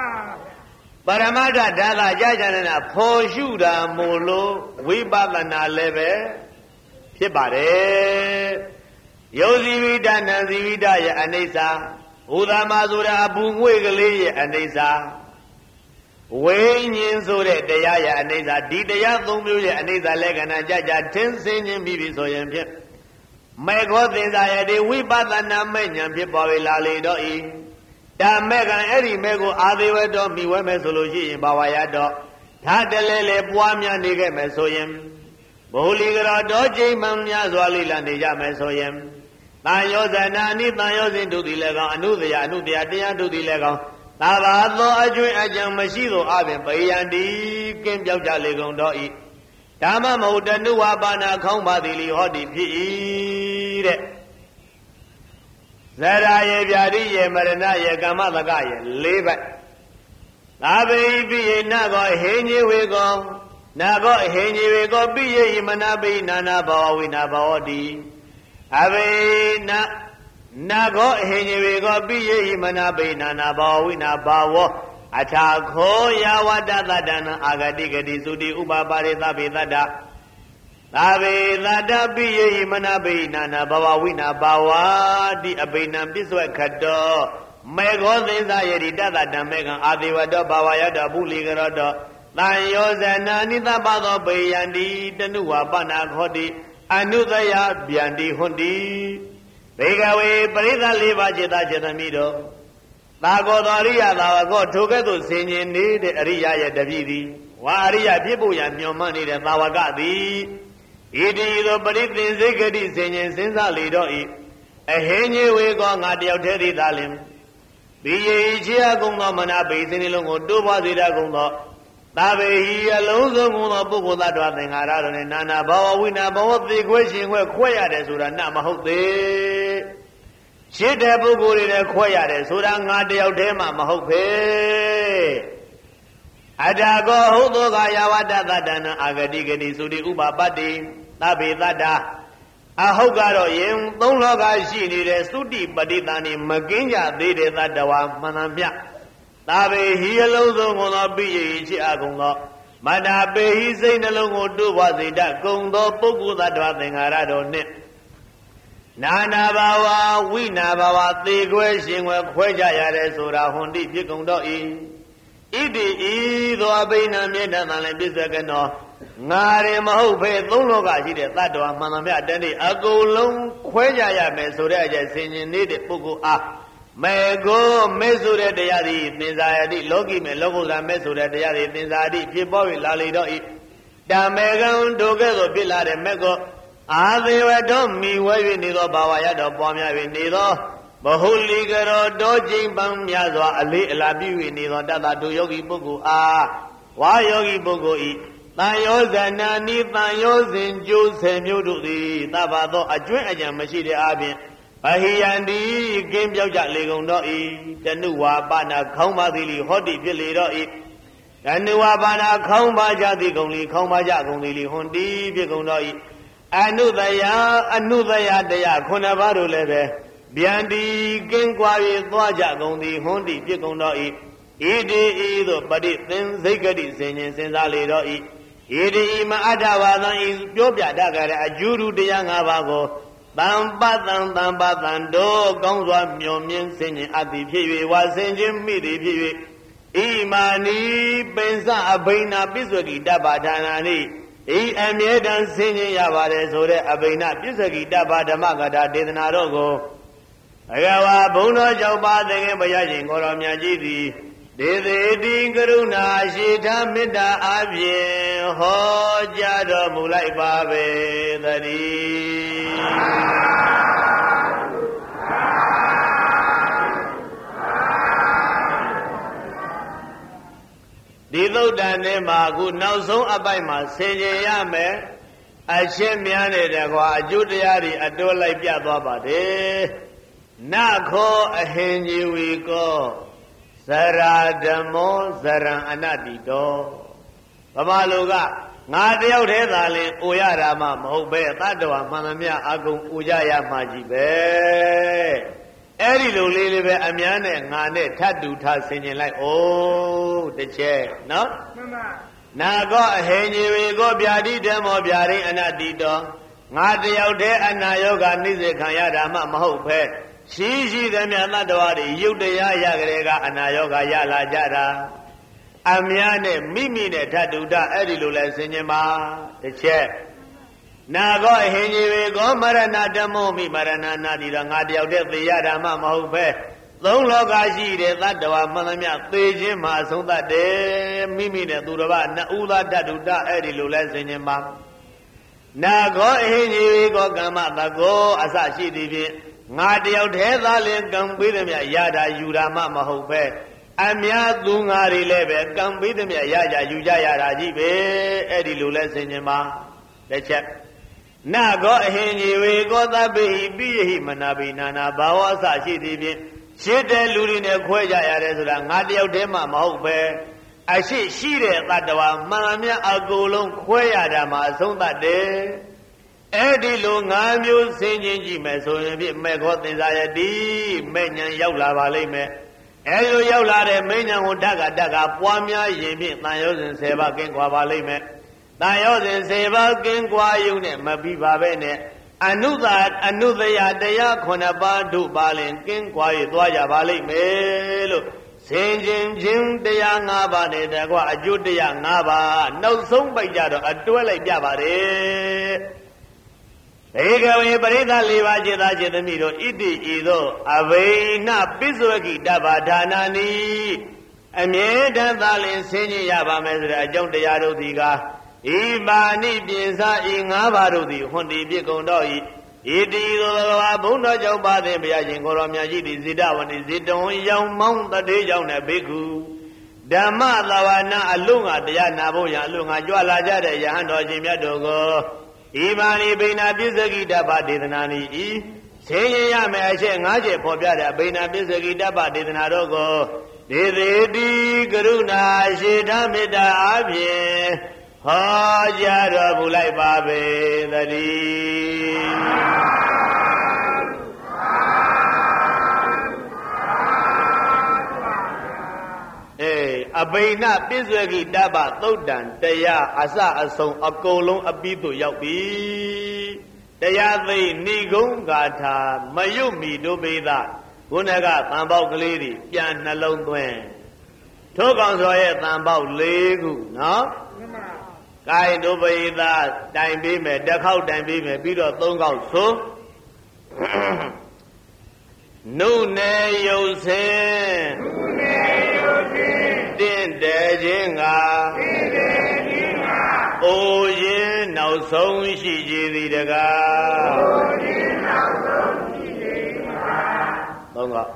Paramada Dala Jajana, Poshuda Molo, Wibabana Leve. Pibare Yosivida Nazivida Anesa Uda Mazura Bungwigli Anesa Wayne Sure Daya Anesa Didaya Thumbu Anesa Legana Jaja 10 singing Bibi Soyam My God is I did we batana manyam people lali doi. Da mega eri mego adiwe do miwe mesoloji bawaya do. Tadelele buamya nige mesoyem. Bohuligara doji mamnya zwalila nija mesoyem. Tayo zanani tayo zindu dilega anudya tiya du dilega. Tabado ajwe ajam mashido aben bayandi kim jauja legon doi. Dama maudanu wabana kaumbadili hodi pi. Zara ye vyari ye marana ye kama laga ye leba သာဘိပိယေနကောဟိညေဝေကောနာကောဟိညေဝေကောပိယေမနာပိနာနာဘဝဝိနာဘဝတိအဘိနာကောဟိညေဝေကောပိယေမနာပိနာနာဘဝဝိနာဘဝအထာခောယဝတ္တသတ္တနအာဂတိဂတိသုတိဥပပါရိသဗေတ္တသာဝေသတ္တပိယေမနာပိနာနာဘဝဝိနာဘဝတိအဘိနံပစ္ဆွေခတောမေဃောသေသယတိတတတံမေကံအာသေဝတောဘာဝယတောပုလိကရောတောတန်ယောဇနာနိသပသောပေယန္တိတနုဝပနာခောတိအနုသယဗျန္တိဟွန်တိဘေကဝေပရိသလေးပါးจิตจิตမိတော်သာကောသောအရိယသာဝကောထိုကဲ့သို့ဆင်ញင်နေတဲ့အရိယရဲ့တပည့်သည်ဝါအရိယဖြစ်ဖို့ရန်မျှော်မှန်းနေတဲ့သာဝကသည်ဣတိသောပရိသင်စိတ်ဂတိဆင်ញင်စဉ်းစားလေတော့ဤအဟိညေဝေကောငါတယောက်တည်းသည်သာလင်ဘိယေချေအကုံသောမနာပိစိနေလုံးကိုတိုးပွားစေတတ်ကုန်သောသာဘေဟိအလုံးစုံကုန်သောပုဂ္ဂိုလ်သတ္တဝါသင်္ခါရတို့နဲ့နာနာဘဝဝိနာဘဝသိခွဲရှင်ခွဲရတယ်ဆိုတာနမဟုတ်သေးရှိတဲ့ပုဂ္ဂိုလ်တွေနဲ့ခွဲရတယ်ဆိုတာငါတယောက်တည်းမှမဟုတ်ပဲအတ္တကောဟုတ်သောကယဝတ္တသတ္တနာအာဂတိဂတိသုတိဥပပတ္တိသဗ္ဗေတ္တာအဟုတ်ကတော့ယင်သုံးလောကရှိနေတဲ့သုတိပဋိသန္ဓေမကင်းကြသေးတဲ့သတ္တဝါမှန်သမျှသာဘေဟိအလုံးစုံကုန်သောပိယေချေအကုန်သောမတ္တာပေဟိစိတ်နှလုံးကိုတိုးပွားစေတတ်ကုန်သောပုဂ္ဂိုလ်သတ္တဝါသင်္ခါရတို့နှင့်နာနာဘာဝဝိနာဘာဝသေခွဲရှင်ခွဲကြရတယ်ဆိုတာဟွန်တိဖြစ်ကုန်တော့ဤဣတိဤသောအဘိနံမြေတံလည်းပြစ္ဆကနောငါရင်မဟုတ်ဖေသုံးလောကရှိတဲ့တတ္တဝါမှန်သမျှတနေ့အကုန်လုံးခွဲကြရမယ်ဆိုတဲ့အကျင့်ဆင်ញင်နေတဲ့ပုဂ္ဂိုလ်အားမေကိုမေဆိုတဲ့တရားသည်သင်္ဇာယတိလောကီမေလောကုတ္တရာမေဆိုတဲ့တရားသည်သင်္ဇာတိဖြစ်ပေါ်၍လာလေတော့ဤတမေကံဒုက္ခသို့ဖြစ်လာတဲ့မေကိုအာသေဝတောမိဝဲ၍နေသောဘာဝရတော်ပွားများ၍နေသောဘဟုလိကရောတောကျိန်ပန်းများစွာအလေးအလာပြု၍နေသောတတ္တဒုယောဂီပုဂ္ဂိုလ်အားဝါယောဂီပုဂ္ဂိုလ်ဤတန်ယောဇနာနိတန်ယောစဉ်ကျိုးဆယ်မျိုးတို့သည်သဗ္ဗသောအကျွင့်အကြံမရှိတဲ့အပြင်ဘဟိယန္တိကင်းပြောက်ကြလေကုန်တော့ဤတနုဝါပနာခေါင်းပါသည်လီဟောတိဖြစ်လေတော့ဤတနုဝါပနာခေါင်းပါကြသည်ကုန်လီခေါင်းပါကြကုန်သည်လီဟွန်တိဖြစ်ကုန်တော့ဤအနုသယတရားခုနှစ်ပါးတို့လည်းပဲဗျန္တိကင်းကွာ၍သွားကြကုန်သည်ဟွန်တိဖြစ်ကုန်တော့ဤဣတိဤသို့ပရိသင်စိတ်ဂတိစဉ်စဉ်စဉ်းစားလေတော့ဤဣတိဤမအတ္တဝါသံဤပြောပြတတ်ကြတဲ့အကျူရူတရား၅ပါးကိုတံပတံတို့ကောင်းစွာမျှော်မြင်စဉ်ခြင်းအသည်ဖြစ်၍ဝါစဉ်ခြင်းမိသည်ဖြစ်၍ဣမာနိပိစအဘိနာပစ္ဆွကိတပ္ပဒါနာနိဤအမြဲတမ်းဆင်းခြင်းရပါတယ်ဆိုတဲ့အဘိနာပစ္ဆွကိတပ္ပဓမ္မကထာဒေသနာတော်ကိုဘဂဝါဘုံတော်ကြောင့်ပါသခင်ဘုရားရှင်ကိုတော်မြတ်ကြီးသည်ဒေသေတိကရုဏာရှိထားမေတ္တာအပြင်ဟောကြားတော်မူလိုက်ပါပဲသတည်းဒီသုတ်တန်ထဲမှာအခုနောက်ဆုံးအပိုက်မှာဆင်ခြင်ရမယ်အရှင်းများနေတဲ့ကွာအကျိုးတရားတွေအတိုးလိုက်ပြသွားပါတယ်နခောအဟင်ကြီးဝီကောဇရာဓမ္မောဇရံအနတ္တိတောဗမာလူကငါတယောက်တည်းသာလင်အိုရတာမှမဟုတ်ပဲတတ္တဝါမှန်သမျှအကုန်အိုကြရမှကြီးပဲအဲ့ဒီလိုလေးလေးပဲအများနဲ့ငါနဲ့ထပ်တူထဆင်ကျင်လိုက်အိုးတစ်ချက်နော်မှန်ပါနာကောအဟိညေဝေကောဗျာတိဓမ္မောဗျာရိအနတ္တိတောငါတယောက်တည်းအနာယောဂနှိစေခံရတာမှမဟုတ်ပဲရှိသည်မြတ်တတ္တဝါတွေယုတ်တရားရကြတဲ့ကအနာယောဂရလာကြတာအများနဲ့မိမိနဲ့ဓာတုဒအဲ့ဒီလိုလဲဆင်ញင်ပါတစ်ချက်နာကောအဟိညေဝေကောမရဏဓမ္မောမိမရဏနာတိတော့ငါတယောက်တည်းသေရတာမှမဟုတ်ပဲသုံးလောကရှိတဲ့တတ္တဝါမှန်သမျှသေခြင်းမှာအဆုံးသတ်တယ်မိမိနဲ့သူတစ်ပါးနှစ်ဦးသားဓာတုဒအဲ့ဒီလိုလဲဆင်ញင်ပါနာကောအဟိညေဝေကောကမ္မတကောအစရှိသည်ဖြင့်ငါတယောက်တည်းသားလင်ကံပေးသည်မြရတာယူတာမှမဟုတ်ပဲအများသူငါတွေလည်းပဲကံပေးသည်မြရကြယူကြရတာကြီးပဲအဲ့ဒီလိုလဲဆင်ញင်ပါတစ်ချက်နကောအဟိညေဝေကောသဗ္ဗေဟိပိယဟိမနာပိနာနာဘာဝအစရှိသည်ဖြင့်ရှင်းတဲ့လူတွေနဲ့ခွဲကြရတယ်ဆိုတာငါတယောက်တည်းမှမဟုတ်ပဲအရှိတဲ့တတ္တဝါမှန်မြတ်အကုန်လုံးခွဲရတာမှာအဆုံးသတ်တယ်အဲ့ဒီလို၅မျိုးဆင်ခြင်ကြည့်မယ်ဆိုရင်ဖြင့်မေခောသင်္ဇာယတိမဲ့ဉဏ်ရောက်လာပါလိမ့်မယ်အဲ့လိုရောက်လာတဲ့မဲ့ဉဏ်ကိုဓကပွားများရင်ဖြင့်တန်ရောစဉ်10ပါးကင်းကွာပါလိမ့်မယ်တန်ရောစဉ်10ပါးကင်းကွာယုံနဲ့မပြီးပါပဲနဲ့အနုသယတရား9ပါးတို့ပါလင်ကင်းကွာ၍သွားကြပါလိမ့်မယ်လို့ဆင်ခြင်ခြင်းတရား5ပါးနဲ့တကွအကျိုးတရား5ပါးနောက်ဆုံးပိုက်ကြတော့အတွဲလိုက်ပြပါတယ်ဘေကဝေပရိသတ်၄ပါးจิตသားจิตသမီးတို့ဣတိဤသို့အဘိနပိစဝကိတ္တဗဌာနာနိအမြဲတမ်းသာလင်ဆင်ခြင်ရပါမယ်ဆိုတဲ့အကြောင်းတရားတို့သည်ကဤပါဏိပြင်စာဤ5ပါးတို့သည်ဟွန်တီပြည့်ကုန်တော့ဤဣတိသို့ဘဝဘုံတော်ကြောင့်ပါသည်ဘုရားရှင်ကိုရောမြတ်ကြီးသည်ဇိတဝတိဇိတဝံရောင်မောင်းတတေးကြောင့်နဲ့ဘိက္ခုဓမ္မသဝနာအလုံးငါတရားနာဖို့ရအလုံးငါကြွလာကြတဲ့ယဟန်တော်ရှင်မြတ်တို့ကိုဤပါဏိဗိနာပစ္စကိတ္တဗဒေသနာနိဤဆင်းရဲရမယ်အချက်5ချက်ဖော်ပြတဲ့ဗိနာပစ္စကိတ္တဗဒေသနာတို့ကိုဒေသေတိကရုဏာရှိဓမေတ္တာအဖြင့်ဟောကြားတော်မူလိုက်ပါပေသတည်းအဘိနပစ္စဝကိတ္တဗသုတ်တံတရားအစအဆုံးအကုန်လုံးအပြီးသို့ရောက်ပြီတရားသိဏိဂုံးဂါထာမယုတ်မီတို့ပေသခုနကသံပေါက်ကလေးတွေပြန်နှလုံးသွင်းထို့ကောင်စောရဲ့သံပေါက်၄ခုနော်ကိုင်တို့ပေသတိုင်ပေးမယ်တစ်ခေါက်တိုင်ပေးမယ်ပြီးတော့၃ခေါက်ဆိုနုနယ်ယုတ်စင်တင့်တယ်ခြင်းကအိုရင်နောက်ဆုံးရှိကြသည်တကားသုံးခေါက်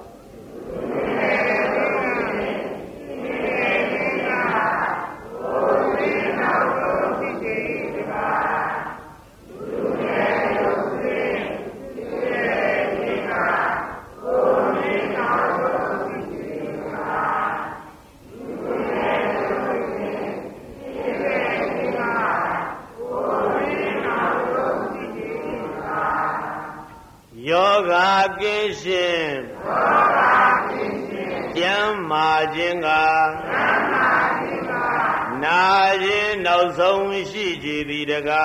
ယောဂကိရှင်ကျမ်းမာခြင်းကနာခြင်းနောက်ဆုံးရှိကြသည်တကာ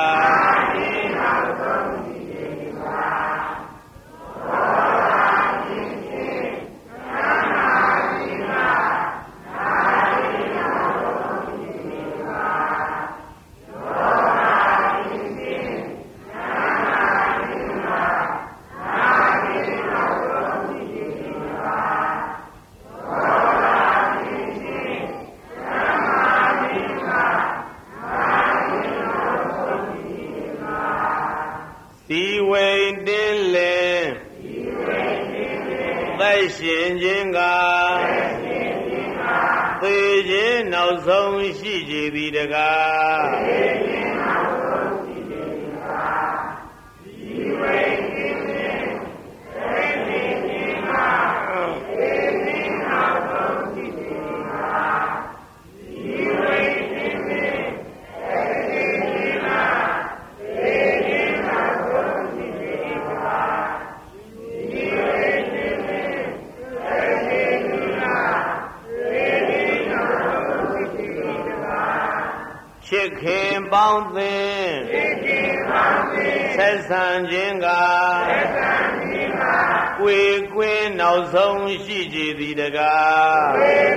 ရှင်ခြင်းကသေခြင်းနောက်ဆုံးရှိကြသည်တကားချစ်ခင်ပေါင်းသင်ဆက်ဆံခြင်းကကိုယ်ကွင်းနောက်ဆုံးရှိကြသည်တကား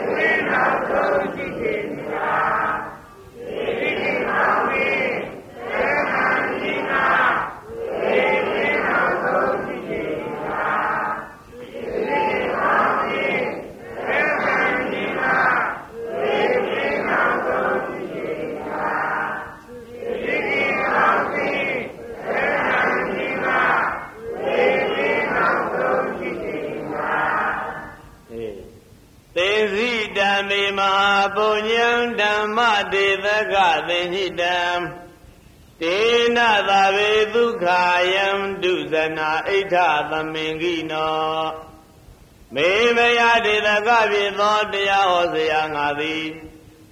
မေမဟာပုညံဓမ္မတေသကသင်္ဟိတံတေနသာဝေဒုက္ခယံဒုဇနာဣဋ္ဌသမင်္ဂိနောမေမယတေသကဖြစ်သောတရားဟောစရာငါသည်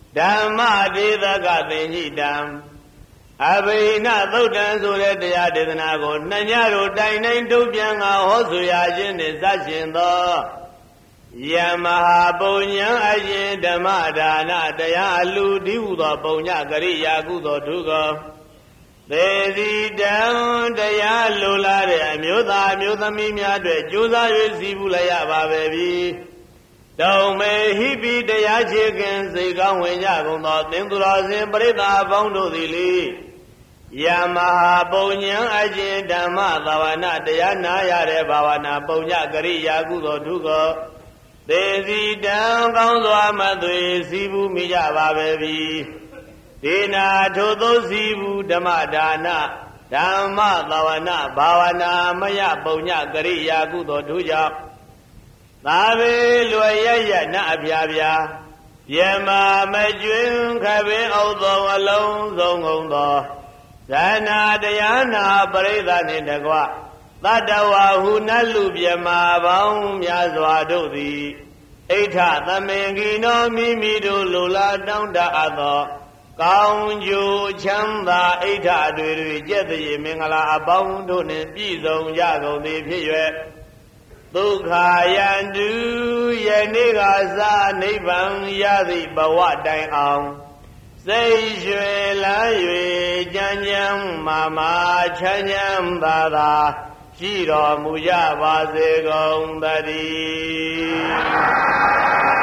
ဓမ္မဒေသကသင်္ဟိတံအဘိနသုတ်တံဆိုတဲ့တရားဒေသနာကိုနှညတို့တိုင်တိုင်းထုတ်ပြန်ကဟောဆိုရခြင်းနှင့်စရှင်သောယမဟာပုညံအရှင်ဓမ္မဒါနတရားအလူဒီဟုသောပုညကရိယာကုသိုလ်ထုကောသေစီတံတရားလိုလားတဲ့အမျိုးသားအမျိုးသမီးများအတွက်ကြိုးစား၍စီးပူလိုက်ရပါပဲပြီတုံမေဟိပိတရားချေခင်စိတ်ကောင်းဝင်ကြကုန်သောသင်္သူတော်စင်ပရိသတ်အပေါင်းတို့သည်လေယမဟာပုညံအရှင်ဓမ္မသာဝနာတရားနာရတဲ့ဘာဝနာပုညကရိယာကုသိုလ်ထုကောသေစီတံကောင်းစွာမသွေစီးပူမိကြပါပဲပြီဒေနာထိုသောစီဘူးဓမ္မဒါနဓမ္မသဝနာဘာဝနာမယပုညကရိယာကုသိုလ်တို့ကြောင့်သာဝေလွယ်ရရနအပြာပြာယမမကျွင်းခပင်ဩသောအလုံးစုံကုန်သောဇာနာတရားနာပရိသတ်နှင့်တကွသတ္တဝါဟုနတ်လူမြမာပေါင်းများစွာတို့သည်အိဋ္ဌသမင်ကိနောမိမိတို့လူလာတောင်းတအပ်သောကောင်းကျိုးချမ်းသာအိဋ္ဌတွေကျက်သည်မင်္ဂလာအပေါင်းတို့နှင့်ပြည့်စုံကြကုန်သည်ဖြစ်၍ဒုက္ခယန္တုယနေ့ကသာနိဗ္ဗာန်ရသည့်ဘဝတိုင်အောင်စိတ်ရွှင်လန်း၍ကြမ်းကြမ်းမာမာချမ်းချမ်းသာသာရှိတော်မူကြပါစေကုန်သတည်း